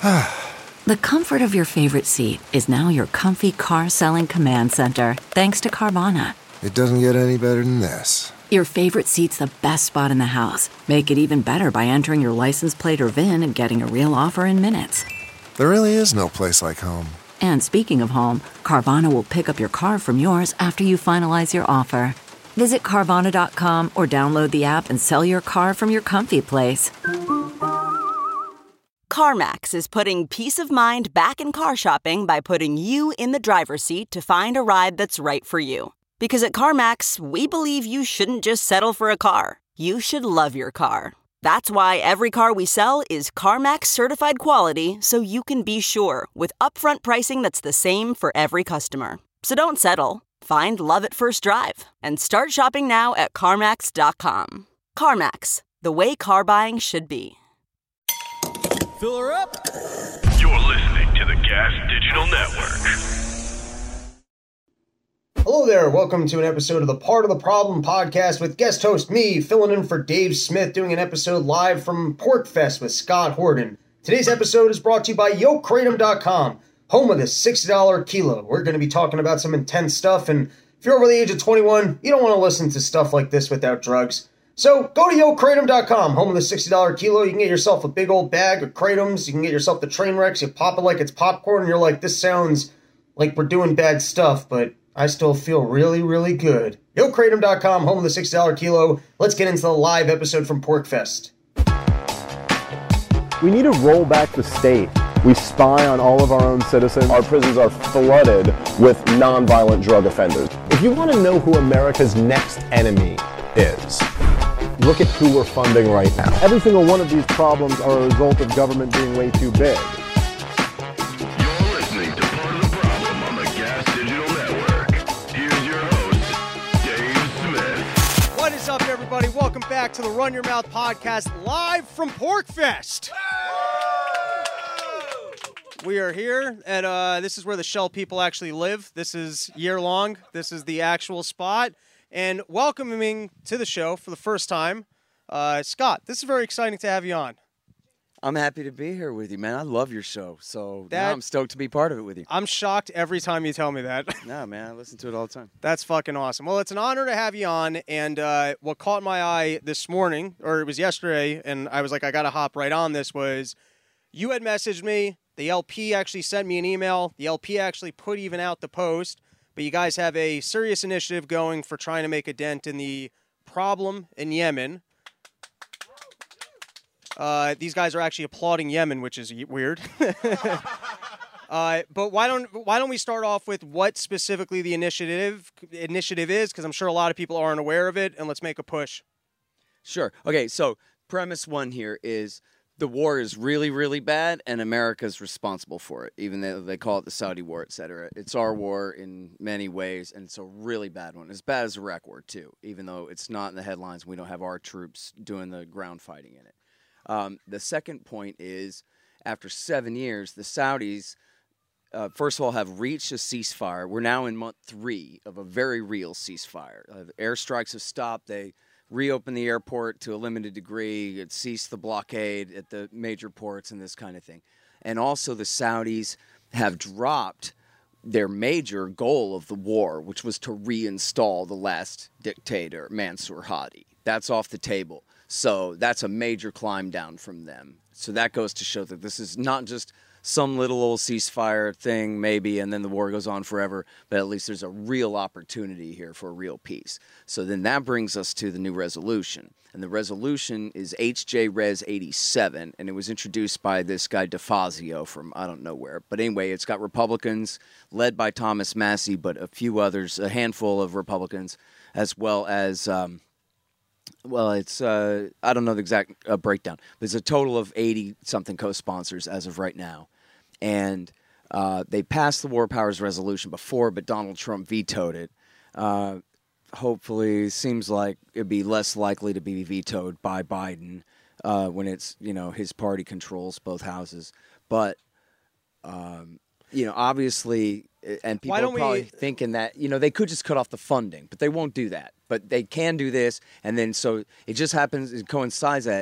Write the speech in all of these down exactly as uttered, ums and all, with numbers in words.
The comfort of your favorite seat is now your comfy car selling command center, thanks to Carvana. It doesn't get any better than this. Your favorite seat's the best spot in the house. Make it even better by entering your license plate or V I N and getting a real offer in minutes. There really is no place like home. And speaking of home, Carvana will pick up your car from yours after you finalize your offer. Visit Carvana dot com or download the app and sell your car from your comfy place. CarMax is putting peace of mind back in car shopping by putting you in the driver's seat to find a ride that's right for you. Because at CarMax, we believe you shouldn't just settle for a car. You should love your car. That's why every car we sell is CarMax certified quality, so you can be sure with upfront pricing that's the same for every customer. So don't settle. Find love at first drive and start shopping now at CarMax dot com. CarMax, the way car buying should be. Fill her up. You're listening to the Gas Digital Network. Hello there, welcome to an episode of the Part of the Problem podcast with guest host me, filling in for Dave Smith, doing an episode live from PorkFest with Scott Horton. Today's episode is brought to you by Yoke Kratom dot com, home of the sixty dollars kilo. We're going to be talking about some intense stuff, and if you're over the age of twenty-one, you don't want to listen to stuff like this without drugs. So go to Yoke Kratom dot com, home of the sixty dollars kilo. You can get yourself a big old bag of Kratoms. You can get yourself the Trainwrecks. You pop it like it's popcorn, and you're like, this sounds like we're doing bad stuff, but I still feel really, really good. Yoke Kratom dot com, home of the sixty dollars kilo. Let's get into the live episode from PorkFest. We need to roll back the state. We spy on all of our own citizens. Our prisons are flooded with nonviolent drug offenders. If you want to know who America's next enemy is, look at who we're funding right now. Every single one of these problems are a result of government being way too big. You're listening to Part of the Problem on the Gas Digital Network. Here's your host, Dave Smith. What is up, everybody? Welcome back to the Run Your Mouth podcast, live from PorkFest. We are here, and uh, this is where the Shell people actually live. This is year-long. This is the actual spot. And welcoming to the show for the first time, uh, Scott, this is very exciting to have you on. I'm happy to be here with you, man. I love your show, so That- now I'm stoked to be part of it with you. I'm shocked every time you tell me that. No, man, I listen to it all the time. That's fucking awesome. Well, it's an honor to have you on, and uh, what caught my eye this morning, or it was yesterday, and I was like, I got to hop right on this, was you had messaged me. The L P actually sent me an email. The L P actually put even out the post. But you guys have a serious initiative going for trying to make a dent in the problem in Yemen. Uh, these guys are actually applauding Yemen, which is weird. uh, but why don't why don't we start off with what specifically the initiative initiative is? Because I'm sure a lot of people aren't aware of it, and let's make a push. Sure. Okay, so premise one here is the war is really, really bad, and America's responsible for it, even though they call it the Saudi war, et cetera. It's our war in many ways, and it's a really bad one. As bad as the Iraq war, too, even though it's not in the headlines. We don't have our troops doing the ground fighting in it. Um, the second point is, after seven years, the Saudis, uh, first of all, have reached a ceasefire. We're now in month three of a very real ceasefire. Uh, the airstrikes have stopped. They reopen the airport to a limited degree, it ceased the blockade at the major ports and this kind of thing. And also the Saudis have dropped their major goal of the war, which was to reinstall the last dictator, Mansour Hadi. That's off the table. So that's a major climb down from them. So that goes to show that this is not just some little old ceasefire thing, maybe, and then the war goes on forever, but at least there's a real opportunity here for a real peace. So then that brings us to the new resolution. And the resolution is H J Res eighty-seven, and it was introduced by this guy DeFazio from I don't know where. But anyway, it's got Republicans led by Thomas Massie, but a few others, a handful of Republicans, as well as... Um, Well, it's, uh, I don't know the exact uh, breakdown, but it's a total of eighty-something co-sponsors as of right now. And uh, they passed the War Powers Resolution before, but Donald Trump vetoed it. Uh, hopefully, it seems like it'd be less likely to be vetoed by Biden uh, when it's, you know, his party controls both houses. But, um, you know, obviously, and people are probably we... thinking that, you know, they could just cut off the funding, but they won't do that. But they can do this, and then so it just happens, it coincides that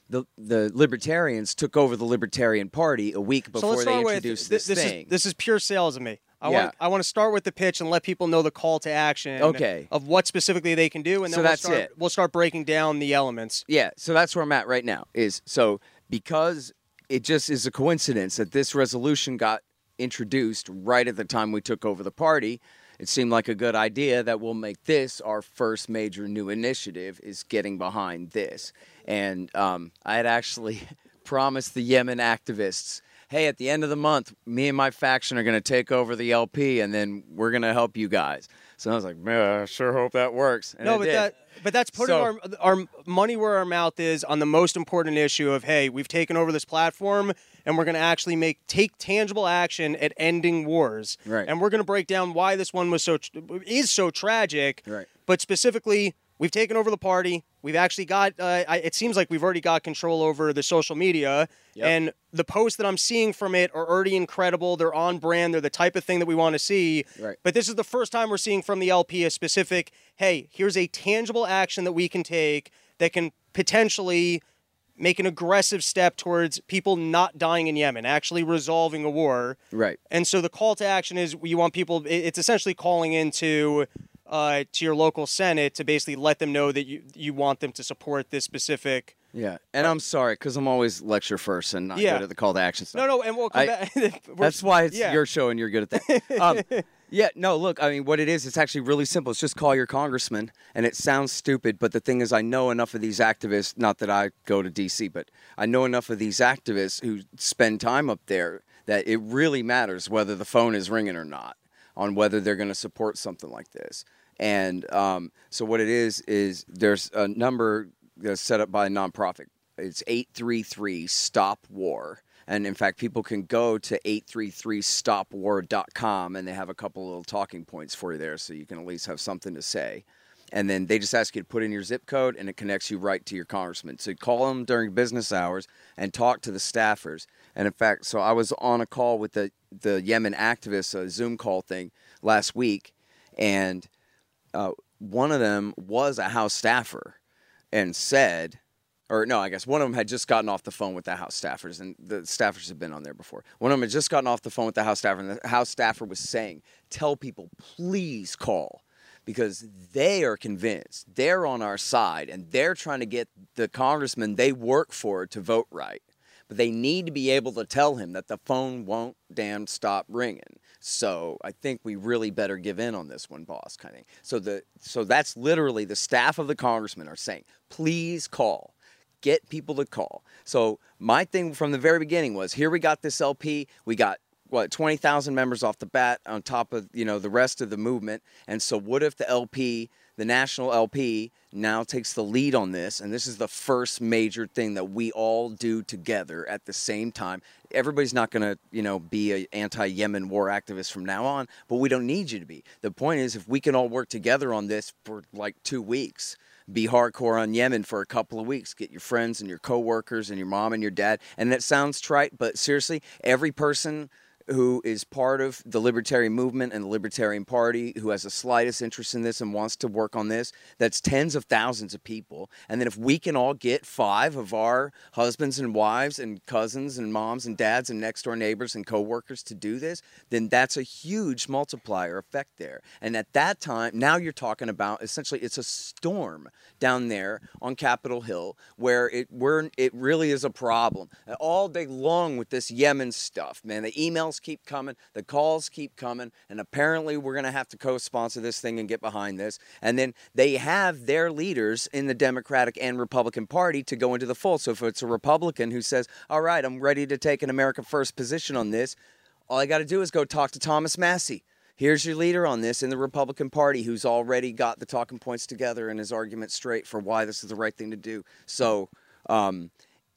the the Libertarians took over the Libertarian Party a week So before let's they start with introduced th- this, this thing. Is, this is pure sales of me. I Yeah. want I want to start with the pitch and let people know the call to action Okay. of what specifically they can do, and then So we'll that's start it. we'll start breaking down the elements. Yeah, so that's where I'm at right now. Is so because it just is a coincidence that this resolution got introduced right at the time we took over the party. It seemed like a good idea that we'll make this our first major new initiative, is getting behind this. And um, I had actually promised the Yemen activists, hey, at the end of the month, me and my faction are going to take over the L P, and then we're going to help you guys. So I was like, man, I sure hope that works. And no, it but did. that but that's putting So- our our money where our mouth is on the most important issue of, hey, we've taken over this platform and we're going to actually make take tangible action at ending wars. Right. And we're going to break down why this one was so is so tragic. Right. But specifically, we've taken over the party. We've actually got, uh, I, it seems like we've already got control over the social media. Yep. And the posts that I'm seeing from it are already incredible. They're on brand. They're the type of thing that we want to see. Right. But this is the first time we're seeing from the L P a specific, hey, here's a tangible action that we can take that can potentially make an aggressive step towards people not dying in Yemen, actually resolving a war. Right. And so the call to action is you want people, it's essentially calling into uh, to your local Senate to basically let them know that you, you want them to support this specific. Yeah, and I'm sorry, because I'm always lecture first and not Yeah. good at the call to action stuff. No, no, and we'll come I- back. We're- That's why it's yeah. your show and you're good at that. Um, yeah, no, look, I mean, what it is, it's actually really simple. It's just call your congressman, and it sounds stupid, but the thing is, I know enough of these activists, not that I go to D C, but I know enough of these activists who spend time up there that it really matters whether the phone is ringing or not on whether they're going to support something like this. And um, so what it is, is there's a number that's set up by a nonprofit. It's eight three three stop war. And in fact, people can go to eight three three stop war dot com and they have a couple little talking points for you there so you can at least have something to say. And then they just ask you to put in your zip code and it connects you right to your congressman. So you call them during business hours and talk to the staffers. And in fact, so I was on a call with the, the Yemen activists, a Zoom call thing last week, and uh, one of them was a House staffer and said, or no, I guess one of them had just gotten off the phone with the House staffers, and the staffers have been on there before. One of them had just gotten off the phone with the House staffer, and the House staffer was saying, tell people, please call, because they are convinced they're on our side, and they're trying to get the congressman they work for to vote right. But they need to be able to tell him that the phone won't damn stop ringing. So I think we really better give in on this one, boss, kind of. So the so that's literally the staff of the congressman are saying, please call. Get people to call. So my thing from the very beginning was, here we got this L P. We got, what, twenty thousand members off the bat on top of, you know, the rest of the movement. And so what if the L P, the national L P, now takes the lead on this, and this is the first major thing that we all do together at the same time. Everybody's not going to, you know, be an anti-Yemen war activist from now on, but we don't need you to be. The point is, if we can all work together on this for like two weeks, be hardcore on Yemen for a couple of weeks, get your friends and your coworkers and your mom and your dad, and that sounds trite, but seriously, every person who is part of the Libertarian movement and the Libertarian Party, who has the slightest interest in this and wants to work on this, that's tens of thousands of people. And then if we can all get five of our husbands and wives and cousins and moms and dads and next door neighbors and coworkers to do this, then that's a huge multiplier effect there. And at that time, now you're talking about essentially it's a storm down there on Capitol Hill where it where it really is a problem. All day long with this Yemen stuff, man, the emails keep coming, the calls keep coming, and apparently we're going to have to co-sponsor this thing and get behind this. And then they have their leaders in the Democratic and Republican Party to go into the fold. So if it's a Republican who says, all right, I'm ready to take an America First position on this, all I got to do is go talk to Thomas Massie. Here's your leader on this in the Republican Party who's already got the talking points together and his argument straight for why this is the right thing to do. So, um,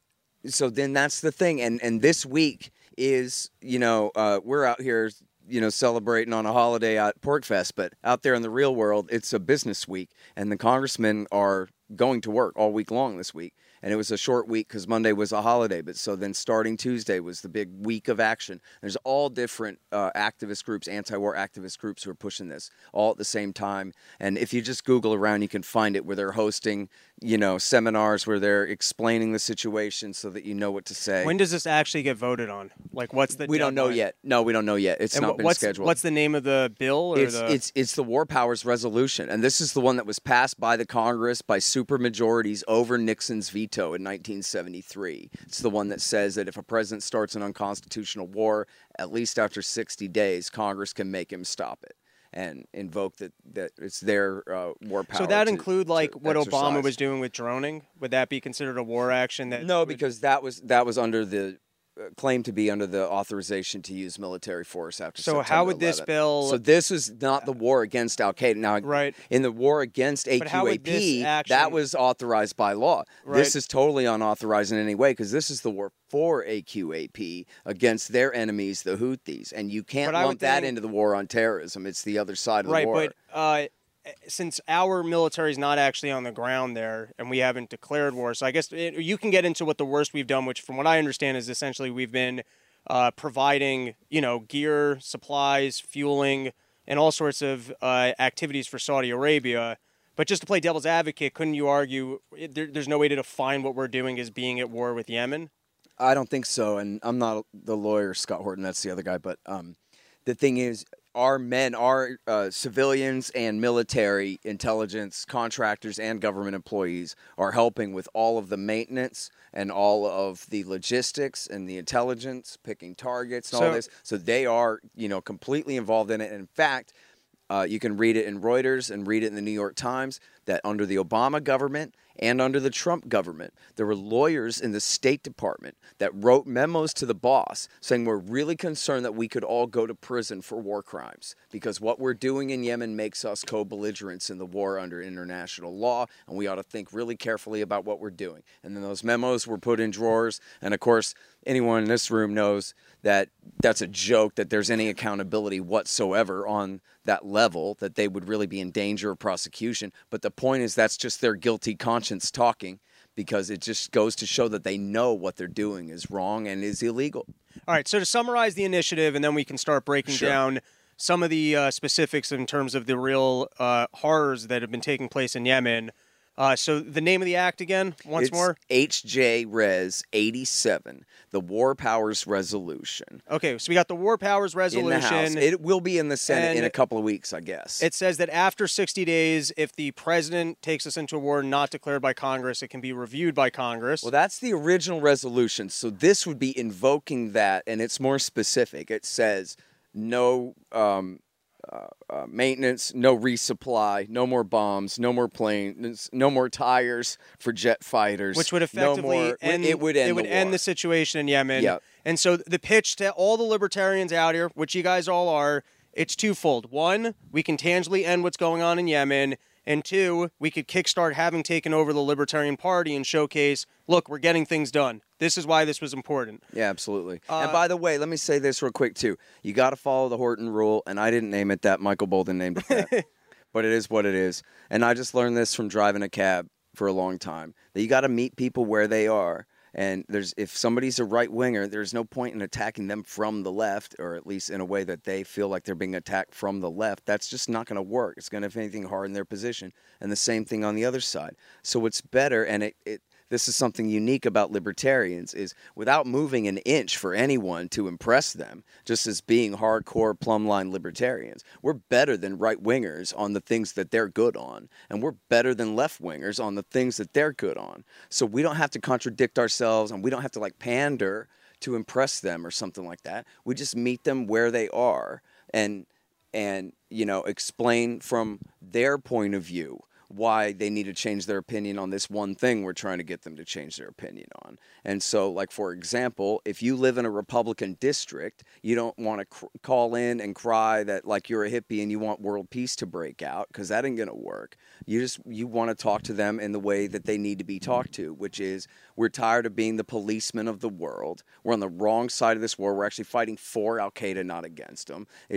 so then that's the thing. And, and this week is, you know, uh, we're out here, you know, celebrating on a holiday at PorkFest, but out there in the real world, it's a business week, and the congressmen are going to work all week long this week. And it was a short week because Monday was a holiday. But so then starting Tuesday was the big week of action. There's all different uh, activist groups, anti-war activist groups who are pushing this all at the same time. And if you just Google around, you can find it where they're hosting, you know, seminars where they're explaining the situation so that you know what to say. When does this actually get voted on? Like, what's the We don't know deadline? yet. No, we don't know yet. It's And not wh- been what's, scheduled. What's the name of the bill? Or It's, the... it's it's the War Powers Resolution, and this is the one that was passed by the Congress by supermajorities over Nixon's veto in nineteen seventy-three. It's the one that says that if a president starts an unconstitutional war, at least after sixty days, Congress can make him stop it and invoke that, that it's their uh, war power. So that to- include like to what Obama exercise. was doing with droning? Would that be considered a war action? That No, would- because that was that was under the uh, claimed to be under the authorization to use military force after So September how would this eleventh. bill- So this was not the war against Al Qaeda. Now, Right. in the war against But how would this A Q A P, action- that was authorized by law. Right. This is totally unauthorized in any way because this is the war for A Q A P against their enemies, the Houthis, and you can't But I would lump that think- into the war on terrorism. It's the other side of right, the war. but uh, since our military is not actually on the ground there and we haven't declared war, so I guess it, you can get into what the worst we've done, which from what I understand is essentially we've been uh, providing, you know, gear, supplies, fueling, and all sorts of uh, activities for Saudi Arabia. But just to play devil's advocate, couldn't you argue it, there, there's no way to define what we're doing as being at war with Yemen? I don't think so, and I'm not the lawyer, Scott Horton. That's the other guy. But um, the thing is, our men, our uh, civilians and military intelligence contractors and government employees are helping with all of the maintenance and all of the logistics and the intelligence, picking targets and all So- this. So they are, you know, completely involved in it. And in fact, uh, you can read it in Reuters and read it in the New York Times that under the Obama government and under the Trump government, there were lawyers in the State Department that wrote memos to the boss saying we're really concerned that we could all go to prison for war crimes because what we're doing in Yemen makes us co-belligerents in the war under international law, and we ought to think really carefully about what we're doing. And then those memos were put in drawers, and of course, anyone in this room knows that that's a joke, that there's any accountability whatsoever on that level, that they would really be in danger of prosecution. But the point is that's just their guilty conscience talking because it just goes to show that they know what they're doing is wrong and is illegal. All right, so to summarize the initiative, and then we can start breaking Sure. down some of the uh, specifics in terms of the real uh, horrors that have been taking place in Yemen. Uh, so the name of the act again, once it's more? H J Res eighty-seven, the War Powers Resolution. Okay, so we got the War Powers Resolution. In the House. It will be in the Senate in And a couple of weeks, I guess. It says that after sixty days, if the president takes us into a war not declared by Congress, it can be reviewed by Congress. Well, that's the original resolution. So this would be invoking that, and it's more specific. It says no um, uh, uh, maintenance, no resupply, no more bombs, no more planes, no more tires for jet fighters. Which would no effectively more, end, it would end it would the end war. the situation in Yemen. Yep. And so the pitch to all the libertarians out here, which you guys all are, it's twofold. One, we can tangibly end what's going on in Yemen. And two, we could kickstart having taken over the Libertarian Party and showcase, look, we're getting things done. This is why this was important. Yeah, absolutely. Uh, and by the way, let me say this real quick, too. You got to follow the Horton rule, and I didn't name it that. Michael Bolden named it that. But it is what it is. And I just learned this from driving a cab for a long time, that you got to meet people where they are. And there's if somebody's a right winger, there's no point in attacking them from the left, or at least in a way that they feel like they're being attacked from the left. That's just not going to work. It's going to, if anything, harden their position. And the same thing on the other side. So it's better, and it, it this is something unique about libertarians, is without moving an inch for anyone to impress them, just as being hardcore plumbline libertarians, we're better than right-wingers on the things that they're good on, and we're better than left-wingers on the things that they're good on. So we don't have to contradict ourselves, and we don't have to, like, pander to impress them or something like that. We just meet them where they are and, and you know, explain from their point of view why they need to change their opinion on this one thing we're trying to get them to change their opinion on. And so, like, for example, if you live in a Republican district, you don't want to cr- call in and cry that, like, you're a hippie and you want world peace to break out, because that ain't going to work. You just, you want to talk to them in the way that they need to be talked to, which is, we're tired of being the policemen of the world. We're on the wrong side of this war. We're actually fighting for Al-Qaeda, not against them. It's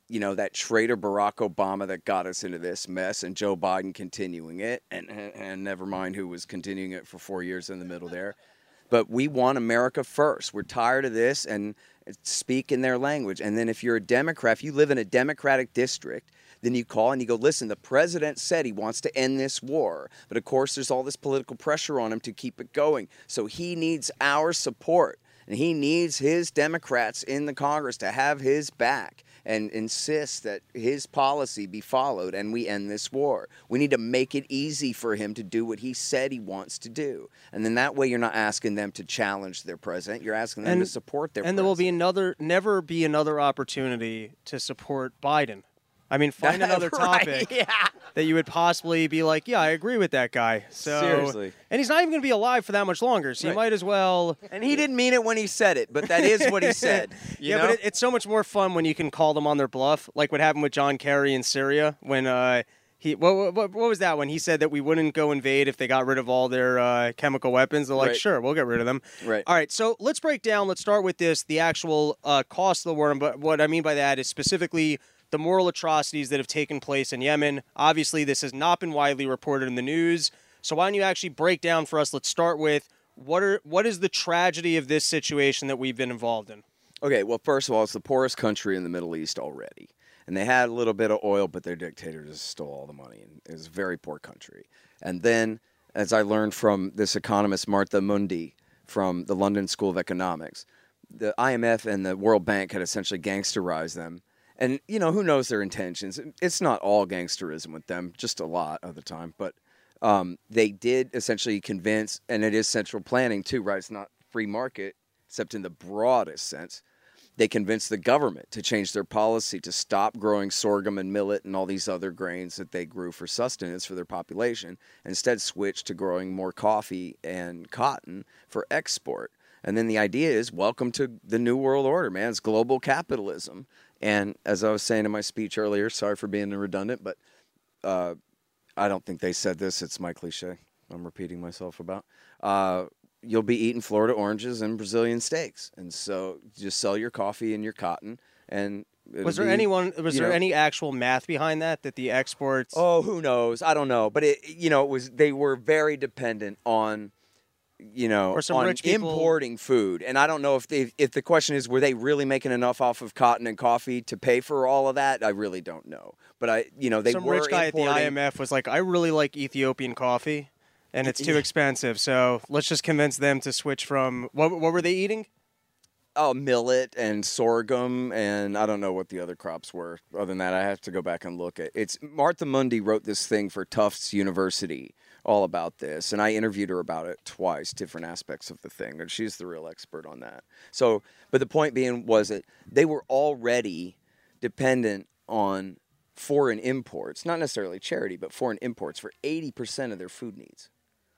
you know, that traitor Barack Obama that got us into this mess, and Joe Biden continuing it, and, and, and never mind who was continuing it for four years in the middle there. But we want America first. We're tired of this, and speak in their language. And then if you're a Democrat, if you live in a Democratic district, then you call and you go, listen, the president said he wants to end this war. But, of course, there's all this political pressure on him to keep it going. So he needs our support, and he needs his Democrats in the Congress to have his back and insist that his policy be followed and we end this war. We need to make it easy for him to do what he said he wants to do. And then that way you're not asking them to challenge their president. You're asking them and, to support their and president. And there will be another, never be another opportunity to support Biden. I mean, find another right, topic yeah. that you would possibly be like, yeah, I agree with that guy. So, seriously. And he's not even going to be alive for that much longer, so right. you might as well. And he didn't mean it when he said it, but that is what he said. You yeah, know? but it, it's so much more fun when you can call them on their bluff, like what happened with John Kerry in Syria when uh, he what, what, what was that when he said that we wouldn't go invade if they got rid of all their uh, chemical weapons. They're like, right. sure, we'll get rid of them. Right. All right, so let's break down. Let's start with this, the actual uh, cost of the war. But what I mean by that is specifically the moral atrocities that have taken place in Yemen. Obviously, this has not been widely reported in the news. So why don't you actually break down for us? Let's start with what are what is the tragedy of this situation that we've been involved in? Okay, well, first of all, it's the poorest country in the Middle East already. And they had a little bit of oil, but their dictator just stole all the money. And it was a very poor country. And then, as I learned from this economist, Martha Mundy, from the London School of Economics, the I M F and the World Bank had essentially gangsterized them. And, you know, who knows their intentions? It's not all gangsterism with them, just a lot of the time. But um, they did essentially convince, and it is central planning too, right? It's not free market, except in the broadest sense. They convinced the government to change their policy to stop growing sorghum and millet and all these other grains that they grew for sustenance for their population, and instead switch to growing more coffee and cotton for export. And then the idea is, welcome to the New World Order, man. It's global capitalism. And as I was saying in my speech earlier, sorry for being redundant, but uh, I don't think they said this. It's my cliche I'm repeating myself about. Uh, you'll be eating Florida oranges and Brazilian steaks. And so just sell your coffee and your cotton. And was there be, anyone? Was there know, any actual math behind that? That the exports? Oh, who knows? I don't know. But it, you know, it was they were very dependent on. You know, or some on rich people. importing food. And I don't know if they, if the question is, were they really making enough off of cotton and coffee to pay for all of that? I really don't know. But I, you know, they some were rich guy importing. at the I M F was like, I really like Ethiopian coffee, and it's too expensive. So let's just convince them to switch from what? What were they eating? Oh, millet and sorghum, and I don't know what the other crops were. Other than that, I have to go back and look at. It's Martha Mundy wrote this thing for Tufts University all about this, and I interviewed her about it twice, different aspects of the thing, and she's the real expert on that. So, but the point being was that they were already dependent on foreign imports, not necessarily charity, but foreign imports for eighty percent of their food needs.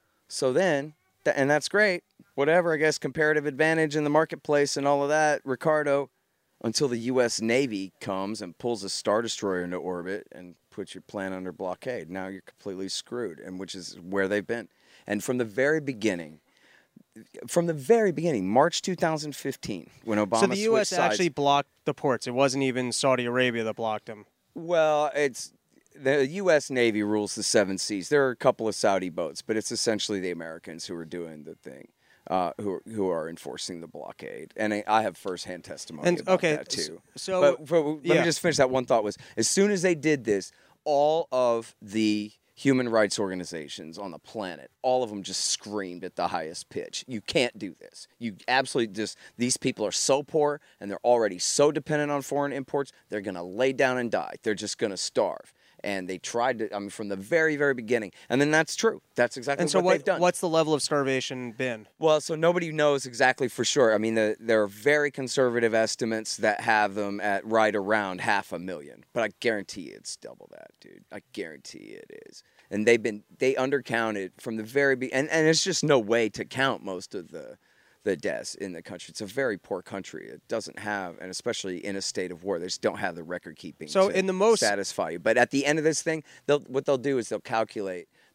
So then, and that's great, whatever, I guess, comparative advantage in the marketplace and all of that, Ricardo, until the U S Navy comes and pulls a Star Destroyer into orbit and puts your plant under blockade. Now you're completely screwed, and which is where they've been. And from the very beginning, from the very beginning, March two thousand fifteen, when Obama So the U S switched sides, actually blocked the ports. It wasn't even Saudi Arabia that blocked them. Well, it's the U S Navy rules the seven seas. There are a couple of Saudi boats, but it's essentially the Americans who are doing the thing. Uh, who who are enforcing the blockade, and I, I have firsthand testimony and, about okay, that too. So, but, but let yeah. me just finish that one thought. Was as soon as they did this, all of the human rights organizations on the planet, all of them just screamed at the highest pitch. You can't do this. You absolutely just. These people are so poor, and they're already so dependent on foreign imports. They're going to lay down and die. They're just going to starve. And they tried to, I mean, from the very, very beginning. And then that's true. That's exactly and so what, what they've done. What's the level of starvation been? Well, so nobody knows exactly for sure. I mean, the, there are very conservative estimates that have them at right around half a million. But I guarantee it's double that, dude. I guarantee it is. And they've been, they undercounted from the very beginning. And, and it's just no way to count most of the the deaths in the country. It's a very poor country. It doesn't have, and especially in a state of war, they just don't have the record keeping so to in the most, satisfy you. But at the end of this thing, they'll, what they'll do is they'll calculate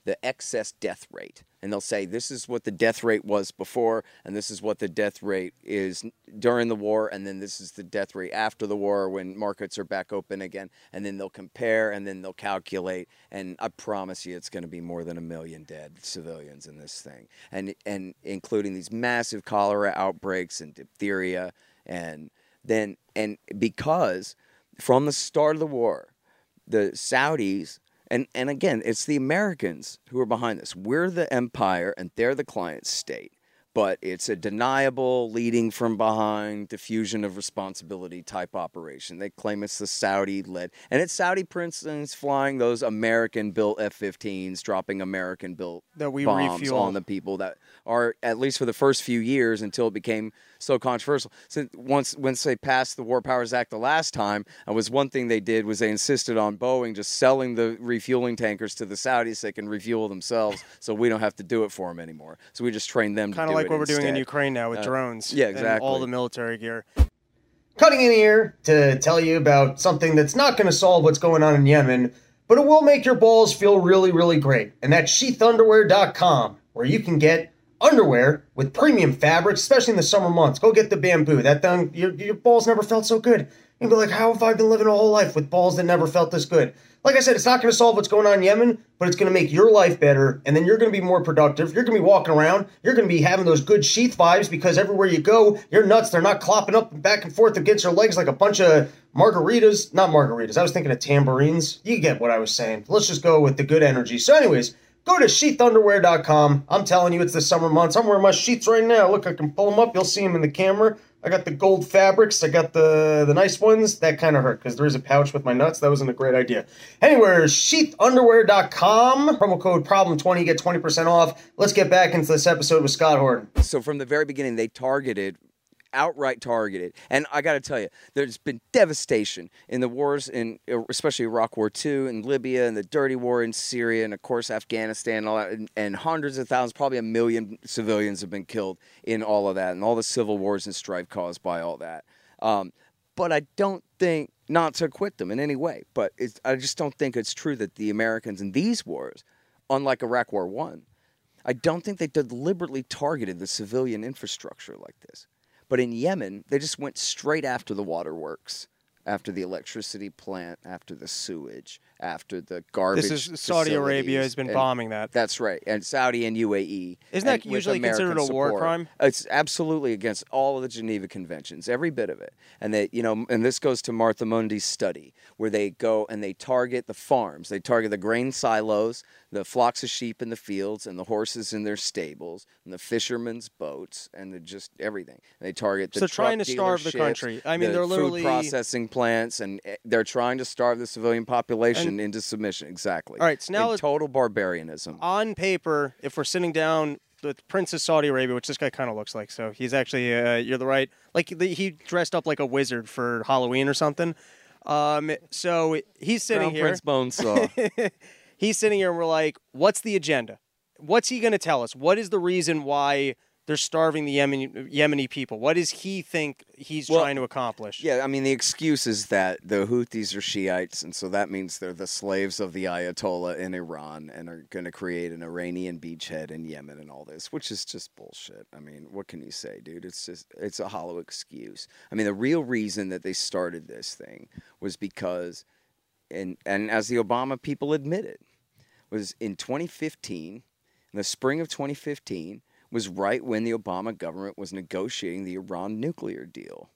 the excess death rate. And they'll say, this is what the death rate was before, and this is what the death rate is during the war, and then this is the death rate after the war when markets are back open again. And then they'll compare, and then they'll calculate. And I promise you it's going to be more than a million dead civilians in this thing. And, and including these massive cholera outbreaks and diphtheria. And then, and because from the start of the war, the Saudis, And and again, it's the Americans who are behind this. We're the empire, and they're the client state. But it's a deniable, leading from behind, diffusion of responsibility type operation. They claim it's the Saudi-led. And it's Saudi princes flying those American-built F fifteens, dropping American-built that we bombs refuel. on the people that are, at least for the first few years, until it became so controversial. So once, once they passed the War Powers Act the last time, it was one thing they did was they insisted on Boeing just selling the refueling tankers to the Saudis so they can refuel themselves, so we don't have to do it for them anymore. So we just train them to do it. Kind of like what instead. we're doing in Ukraine now with Uh, drones. yeah, And exactly. all the military gear. Cutting in here to tell you about something that's not going to solve what's going on in Yemen, but it will make your balls feel really, really great. And that's sheath underwear dot com, where you can get underwear with premium fabrics, especially in the summer months. Go get the bamboo. That thing, your, your balls never felt so good. You'll be like, how have I been living a whole life with balls that never felt this good? Like I said, it's not going to solve what's going on in Yemen, but it's going to make your life better, and then you're going to be more productive. You're going to be walking around. You're going to be having those good sheath vibes because everywhere you go, your nuts, they're not clopping up and back and forth against your legs like a bunch of margaritas. Not margaritas. I was thinking of tambourines. You get what I was saying. Let's just go with the good energy. So anyways, go to sheath underwear dot com. I'm telling you, it's the summer months. I'm wearing my sheets right now. Look, I can pull them up. You'll see them in the camera. I got the gold fabrics. I got the, the nice ones. That kind of hurt because there is a pouch with my nuts. That wasn't a great idea. Anyway, sheath underwear dot com. Promo code problem twenty. You get twenty percent off. Let's get back into this episode with Scott Horton. So from the very beginning, they targeted, outright targeted. And I got to tell you, there's been devastation in the wars, in especially Iraq War Two and Libya and the dirty war in Syria and, of course, Afghanistan and all that. And, and hundreds of thousands, probably a million civilians have been killed in all of that and all the civil wars and strife caused by all that. Um, but I don't think, not to acquit them in any way, but it's, I just don't think it's true that the Americans in these wars, unlike Iraq War One, I don't think they deliberately targeted the civilian infrastructure like this. But in Yemen, they just went straight after the waterworks, after the electricity plant, after the sewage, after the garbage. This is Saudi Arabia has been and bombing that. That's right, and Saudi and U A E. Isn't that and with usually American considered a war support. crime? It's absolutely against all of the Geneva Conventions, every bit of it. And they, you know, and this goes to Martha Mundy's study, where they go and they target the farms. They target the grain silos, the flocks of sheep in the fields, and the horses in their stables, and the fishermen's boats, and the just everything. And they target the So truck trying to starve the dealerships, country. I mean, the they're literally- food processing plants, and eh, they're trying to starve the civilian population And- into submission. Exactly. All right, so now In let's- total barbarianism. On paper, if we're sitting down with Prince of Saudi Arabia, which this guy kind of looks like, so he's actually, uh, you're the right, like the, he dressed up like a wizard for Halloween or something. Um, so he's sitting Crown here. Prince Bonesaw. He's sitting here and we're like, what's the agenda? What's he going to tell us? What is the reason why they're starving the Yemen, Yemeni people? What does he think he's Well, trying to accomplish? Yeah, I mean, the excuse is that the Houthis are Shiites, and so that means they're the slaves of the Ayatollah in Iran and are going to create an Iranian beachhead in Yemen and all this, which is just bullshit. I mean, what can you say, dude? It's just, it's a hollow excuse. I mean, the real reason that they started this thing was because, and, and as the Obama people admitted, was in twenty fifteen, in the spring of twenty fifteen, was right when the Obama government was negotiating the Iran nuclear deal.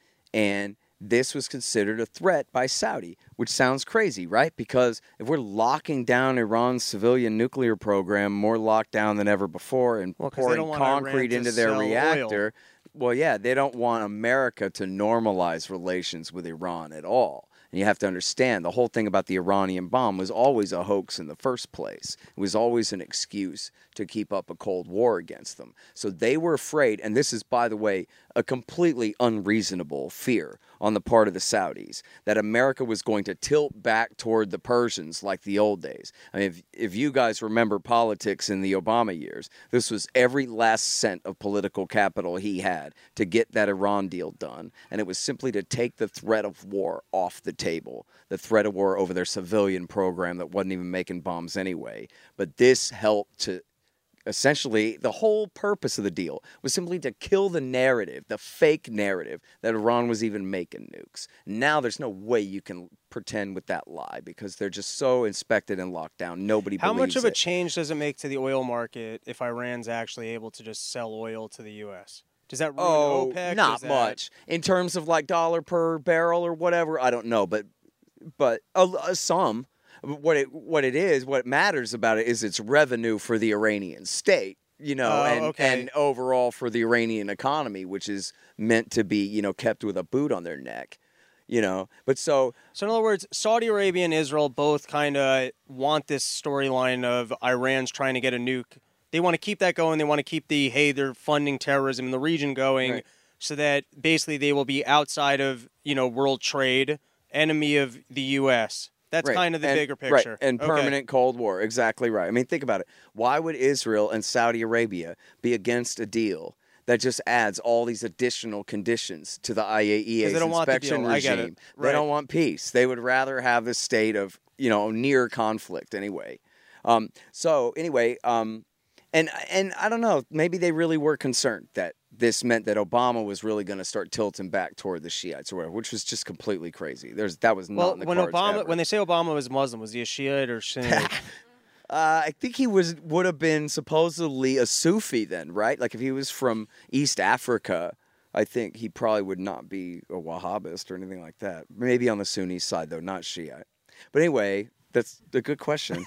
And this was considered a threat by Saudi, which sounds crazy, right? Because if we're locking down Iran's civilian nuclear program, more locked down than ever before, and Well, 'cause they pouring don't want Iran concrete to into their sell reactor, well, yeah, they don't want America to normalize relations with Iran at all. And you have to understand, the whole thing about the Iranian bomb was always a hoax in the first place. It was always an excuse to keep up a Cold War against them. So they were afraid, and this is, by the way, a completely unreasonable fear on the part of the Saudis, that America was going to tilt back toward the Persians like the old days. I mean, if, if you guys remember politics in the Obama years, this was every last cent of political capital he had to get that Iran deal done, and it was simply to take the threat of war off the table, the threat of war over their civilian program that wasn't even making bombs anyway. But this helped to essentially, the whole purpose of the deal was simply to kill the narrative, the fake narrative that Iran was even making nukes. Now there's no way you can pretend with that lie because they're just so inspected and locked down. Nobody How believes much of a it. change does it make to the oil market if Iran's actually able to just sell oil to the U S? Does that ruin Oh, OPEC? not Does that- much. In terms of like dollar per barrel or whatever, I don't know, but but uh, uh, some. What it what it is, what matters about it is its revenue for the Iranian state, you know, Oh, and okay. and overall for the Iranian economy, which is meant to be, you know, kept with a boot on their neck, you know. But so So in other words, Saudi Arabia and Israel both kind of want this storyline of Iran's trying to get a nuke. They want to keep that going. They want to keep the, hey, they're funding terrorism in the region going Right. so that basically they will be outside of, you know, world trade, enemy of the U S. That's Right. kind of the And- bigger picture. Right. And Okay. permanent Cold War. Exactly right. I mean, think about it. Why would Israel and Saudi Arabia be against a deal that just adds all these additional conditions to the I A E 'Cause A's they don't want the inspection deal. I get regime? it. They Right. don't want peace. They would rather have this state of, you know, near conflict anyway. Um, so anyway, um, and and I don't know, maybe they really were concerned that this meant that Obama was really going to start tilting back toward the Shiites or whatever, which was just completely crazy. There's that was not Well, in the when cards Obama, ever. when they say Obama was Muslim, was he a Shiite or Sunni? Uh, I think he was would have been supposedly a Sufi then, right? Like if he was from East Africa, I think he probably would not be a Wahhabist or anything like that. Maybe on the Sunni side though, not Shiite. But anyway, that's a good question.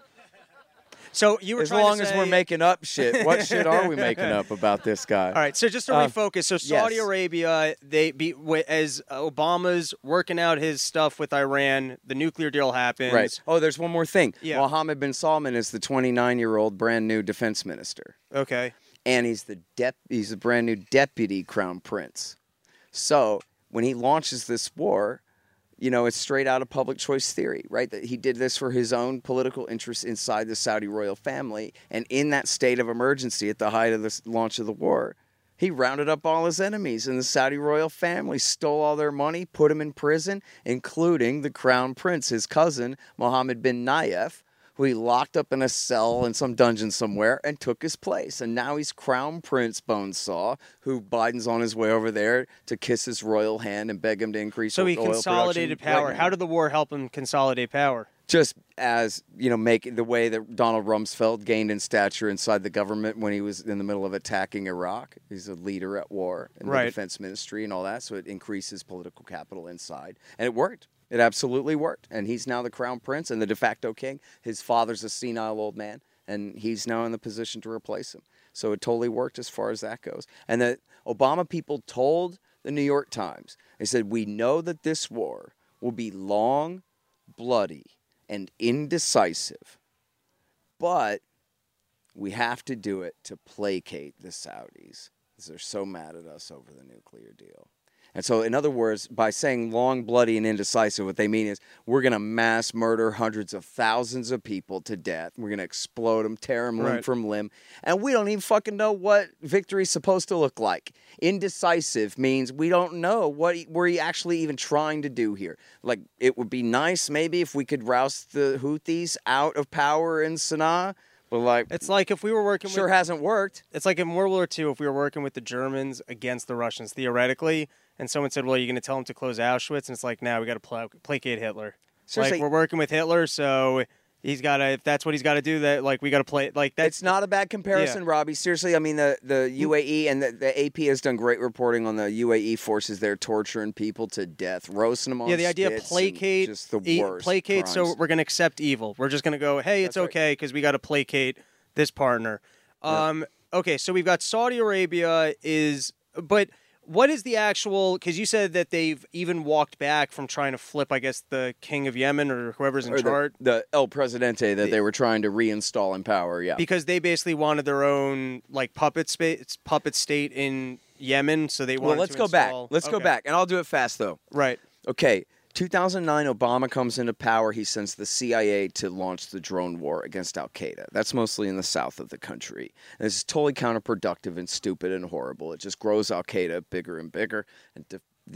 So you were As trying long to as say, we're making up shit, what shit are we making up about this guy? All right, so just to Uh, refocus, so Saudi yes. Arabia, they be wi- as Obama's working out his stuff with Iran, the nuclear deal happens. Right. Oh, there's one more thing. Yeah. Mohammed bin Salman is the twenty-nine-year-old brand new defense minister. Okay. And he's the dep- he's the brand new deputy crown prince. So when he launches this war, you know, it's straight out of public choice theory, right? That he did this for his own political interests inside the Saudi royal family. And in that state of emergency at the height of the s- launch of the war, he rounded up all his enemies in the Saudi royal family, stole all their money, put them in prison, including the crown prince, his cousin, Mohammed bin Nayef, who he locked up in a cell in some dungeon somewhere and took his place. And now he's Crown Prince Bonesaw, who Biden's on his way over there to kiss his royal hand and beg him to increase So he oil consolidated production power. right How now. did the war help him consolidate power? Just as, you know, make the way that Donald Rumsfeld gained in stature inside the government when he was in the middle of attacking Iraq. He's a leader at war in Right. the defense ministry and all that, so it increases political capital inside. And it worked. It absolutely worked. And he's now the crown prince and the de facto king. His father's a senile old man, and he's now in the position to replace him. So it totally worked as far as that goes. And the Obama people told the New York Times, they said, we know that this war will be long, bloody, and indecisive, but we have to do it to placate the Saudis because they're so mad at us over the nuclear deal. And so, in other words, by saying long, bloody, and indecisive, what they mean is we're going to mass murder hundreds of thousands of people to death. We're going to explode them, tear them limb Right. from limb. And we don't even fucking know what victory's supposed to look like. Indecisive means we don't know what he- we're actually even trying to do here. Like, it would be nice maybe if we could roust the Houthis out of power in Sana'a. But, like, It's like if we were working sure with hasn't worked. It's like in World War Two, if we were working with the Germans against the Russians, theoretically, and someone said, well, you're going to tell them to close Auschwitz, and it's like, now we got to pla- placate Hitler. Seriously. Like, we're working with Hitler, so he's got to, if that's what he's got to do, that like we got to play, like that's It's not a bad comparison, Yeah. Robbie. Seriously, I mean, the, the U A E and the, the A P has done great reporting on the U A E forces there torturing people to death, roasting them on Yeah, the idea of spits and placate, just the e- worst placate, so crimes. we're going to accept evil. We're just going to go, hey, it's That's right. okay because we got to placate this partner. Um, Okay, so we've got Saudi Arabia is, but what is the actual, because you said that they've even walked back from trying to flip, I guess, the king of Yemen or whoever's in Or charge. the, the El Presidente that they were trying to reinstall in power, yeah. Because they basically wanted their own like puppet space, puppet state in Yemen, so they wanted Well, let's to go install- back. Let's go Okay. back, and I'll do it fast, though. Right. Okay, two thousand nine, Obama comes into power. He sends the C I A to launch the drone war against Al Qaeda. That's mostly in the south of the country. And this is totally counterproductive and stupid and horrible. It just grows Al Qaeda bigger and bigger. And the, the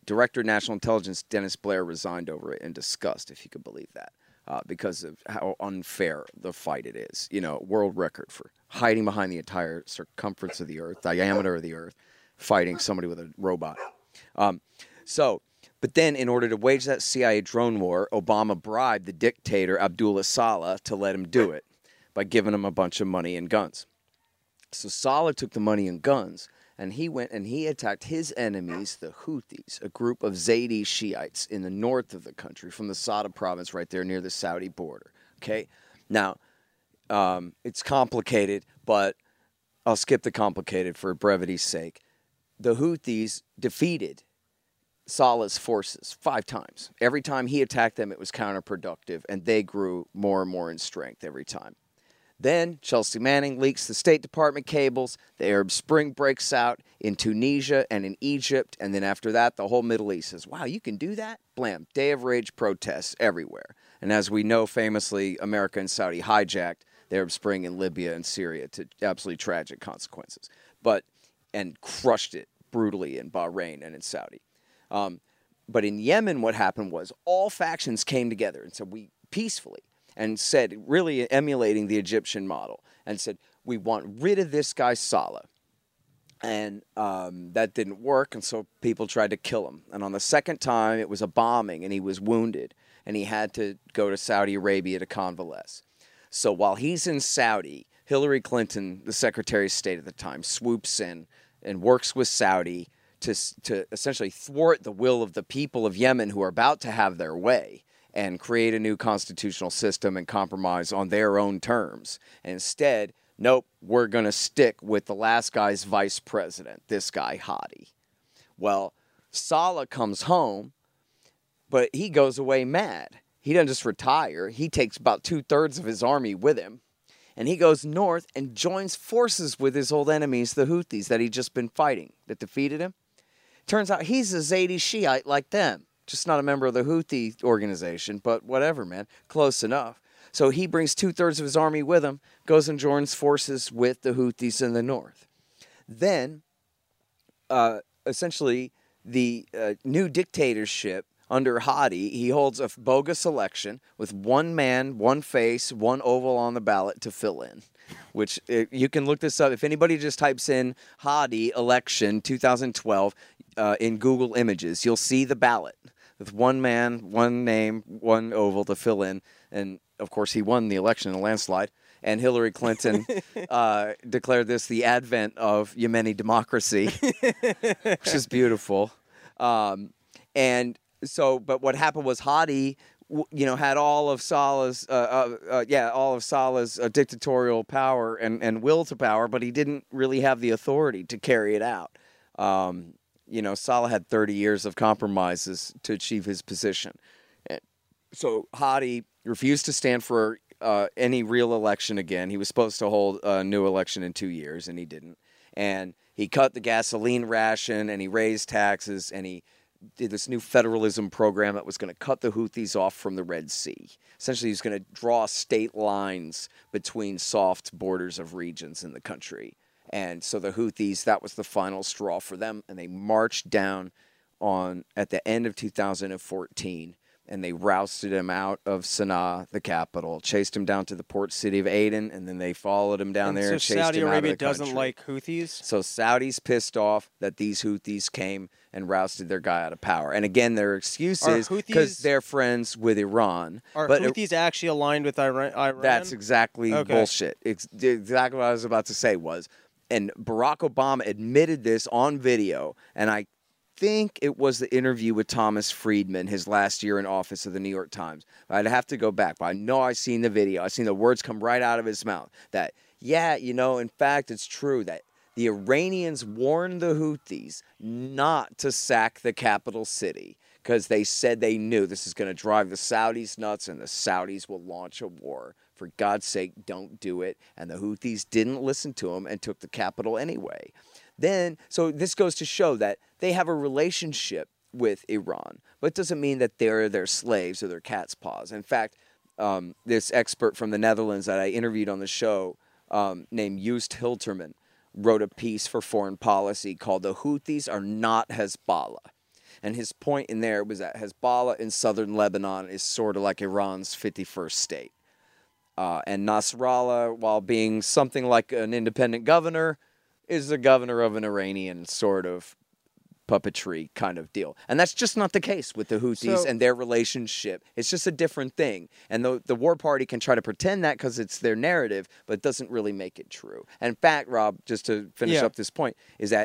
Director of National Intelligence, Dennis Blair, resigned over it in disgust, if you could believe that, uh, because of how unfair the fight it is. You know, world record for hiding behind the entire circumference of the Earth, diameter of the Earth, fighting somebody with a robot. Um, so, but then in order to wage that C I A drone war, Obama bribed the dictator Abdullah Saleh to let him do it by giving him a bunch of money and guns. So Saleh took the money and guns, and he went and he attacked his enemies, the Houthis, a group of Zaydi Shiites in the north of the country, from the Sada province right there near the Saudi border. Okay? Now, um, it's complicated, but I'll skip the complicated for brevity's sake. The Houthis defeated Saleh's forces five times. Every time he attacked them, it was counterproductive, and they grew more and more in strength every time. Then Chelsea Manning leaks the State Department cables. The Arab Spring breaks out in Tunisia and in Egypt. And then after that, the whole Middle East says, wow, you can do that? Blam. Day of rage protests everywhere. And as we know, famously, America and Saudi hijacked the Arab Spring in Libya and Syria to absolutely tragic consequences. But, and crushed it brutally in Bahrain and in Saudi. Um, but in Yemen, what happened was all factions came together and said, we peacefully, and said, really emulating the Egyptian model, and said, we want rid of this guy Saleh. And um, that didn't work, and so people tried to kill him. And on the second time, it was a bombing, and he was wounded, and he had to go to Saudi Arabia to convalesce. So while he's in Saudi, Hillary Clinton, the Secretary of State at the time, swoops in and works with Saudi to to essentially thwart the will of the people of Yemen who are about to have their way and create a new constitutional system and compromise on their own terms. And instead, nope, we're going to stick with the last guy's vice president, this guy, Hadi. Well, Saleh comes home, but he goes away mad. He doesn't just retire. He takes about two-thirds of his army with him, and he goes north and joins forces with his old enemies, the Houthis, that he'd just been fighting, that defeated him. Turns out he's a Zaydi Shiite like them. Just not a member of the Houthi organization, but whatever, man. Close enough. So he brings two-thirds of his army with him, goes and joins forces with the Houthis in the north. Then, uh, essentially, the uh, new dictatorship under Hadi, he holds a bogus election with one man, one face, one oval on the ballot to fill in. Which, uh, you can look this up. If anybody just types in Hadi election twenty twelve uh, in Google Images, you'll see the ballot with one man, one name, one oval to fill in. And, of course, he won the election in a landslide. And Hillary Clinton uh, declared this the advent of Yemeni democracy, which is beautiful. Um, and so, but what happened was Hadi, you know, had all of Saleh's, uh, uh, uh, yeah, all of Saleh's uh, dictatorial power and, and will to power, but he didn't really have the authority to carry it out. Um, you know, Saleh had thirty years of compromises to achieve his position. And so Hadi refused to stand for uh, any real election again. He was supposed to hold a new election in two years, and he didn't. And he cut the gasoline ration, and he raised taxes, and he did this new federalism program that was going to cut the Houthis off from the Red Sea. Essentially, he was going to draw state lines between soft borders of regions in the country. And so the Houthis, that was the final straw for them, and they marched down on at the end of two thousand fourteen, and they rousted him out of Sana'a, the capital, chased him down to the port city of Aden, and then they followed him down and there so and chased Saudi him Arabia out of the doesn't country. like Houthis? So Saudi's pissed off that these Houthis came and rousted their guy out of power. And again, their excuse Are is because Houthis- they're friends with Iran. Are but Houthis actually aligned with Iran? Iran? That's exactly Okay. bullshit. It's exactly what I was about to say was, and Barack Obama admitted this on video, and I think it was the interview with Thomas Friedman, his last year in office of the New York Times. I'd have to go back, but I know I've seen the video. I've seen the words come right out of his mouth that, yeah, you know, in fact, it's true that the Iranians warned the Houthis not to sack the capital city because they said they knew this is going to drive the Saudis nuts and the Saudis will launch a war. For God's sake, don't do it. And the Houthis didn't listen to them and took the capital anyway. Then, so this goes to show that they have a relationship with Iran, but it doesn't mean that they're their slaves or their cat's paws. In fact, um, this expert from the Netherlands that I interviewed on the show um, named Joost Hilterman wrote a piece for Foreign Policy called "The Houthis Are Not Hezbollah." And his point in there was that Hezbollah in southern Lebanon is sort of like Iran's fifty-first state. Uh, and Nasrallah, while being something like an independent governor, is the governor of an Iranian sort of puppetry kind of deal. And that's just not the case with the Houthis So- and their relationship. It's just a different thing. And the, the war party can try to pretend that because it's their narrative, but it doesn't really make it true. And in fact, Rob, just to finish Yeah. up this point, is that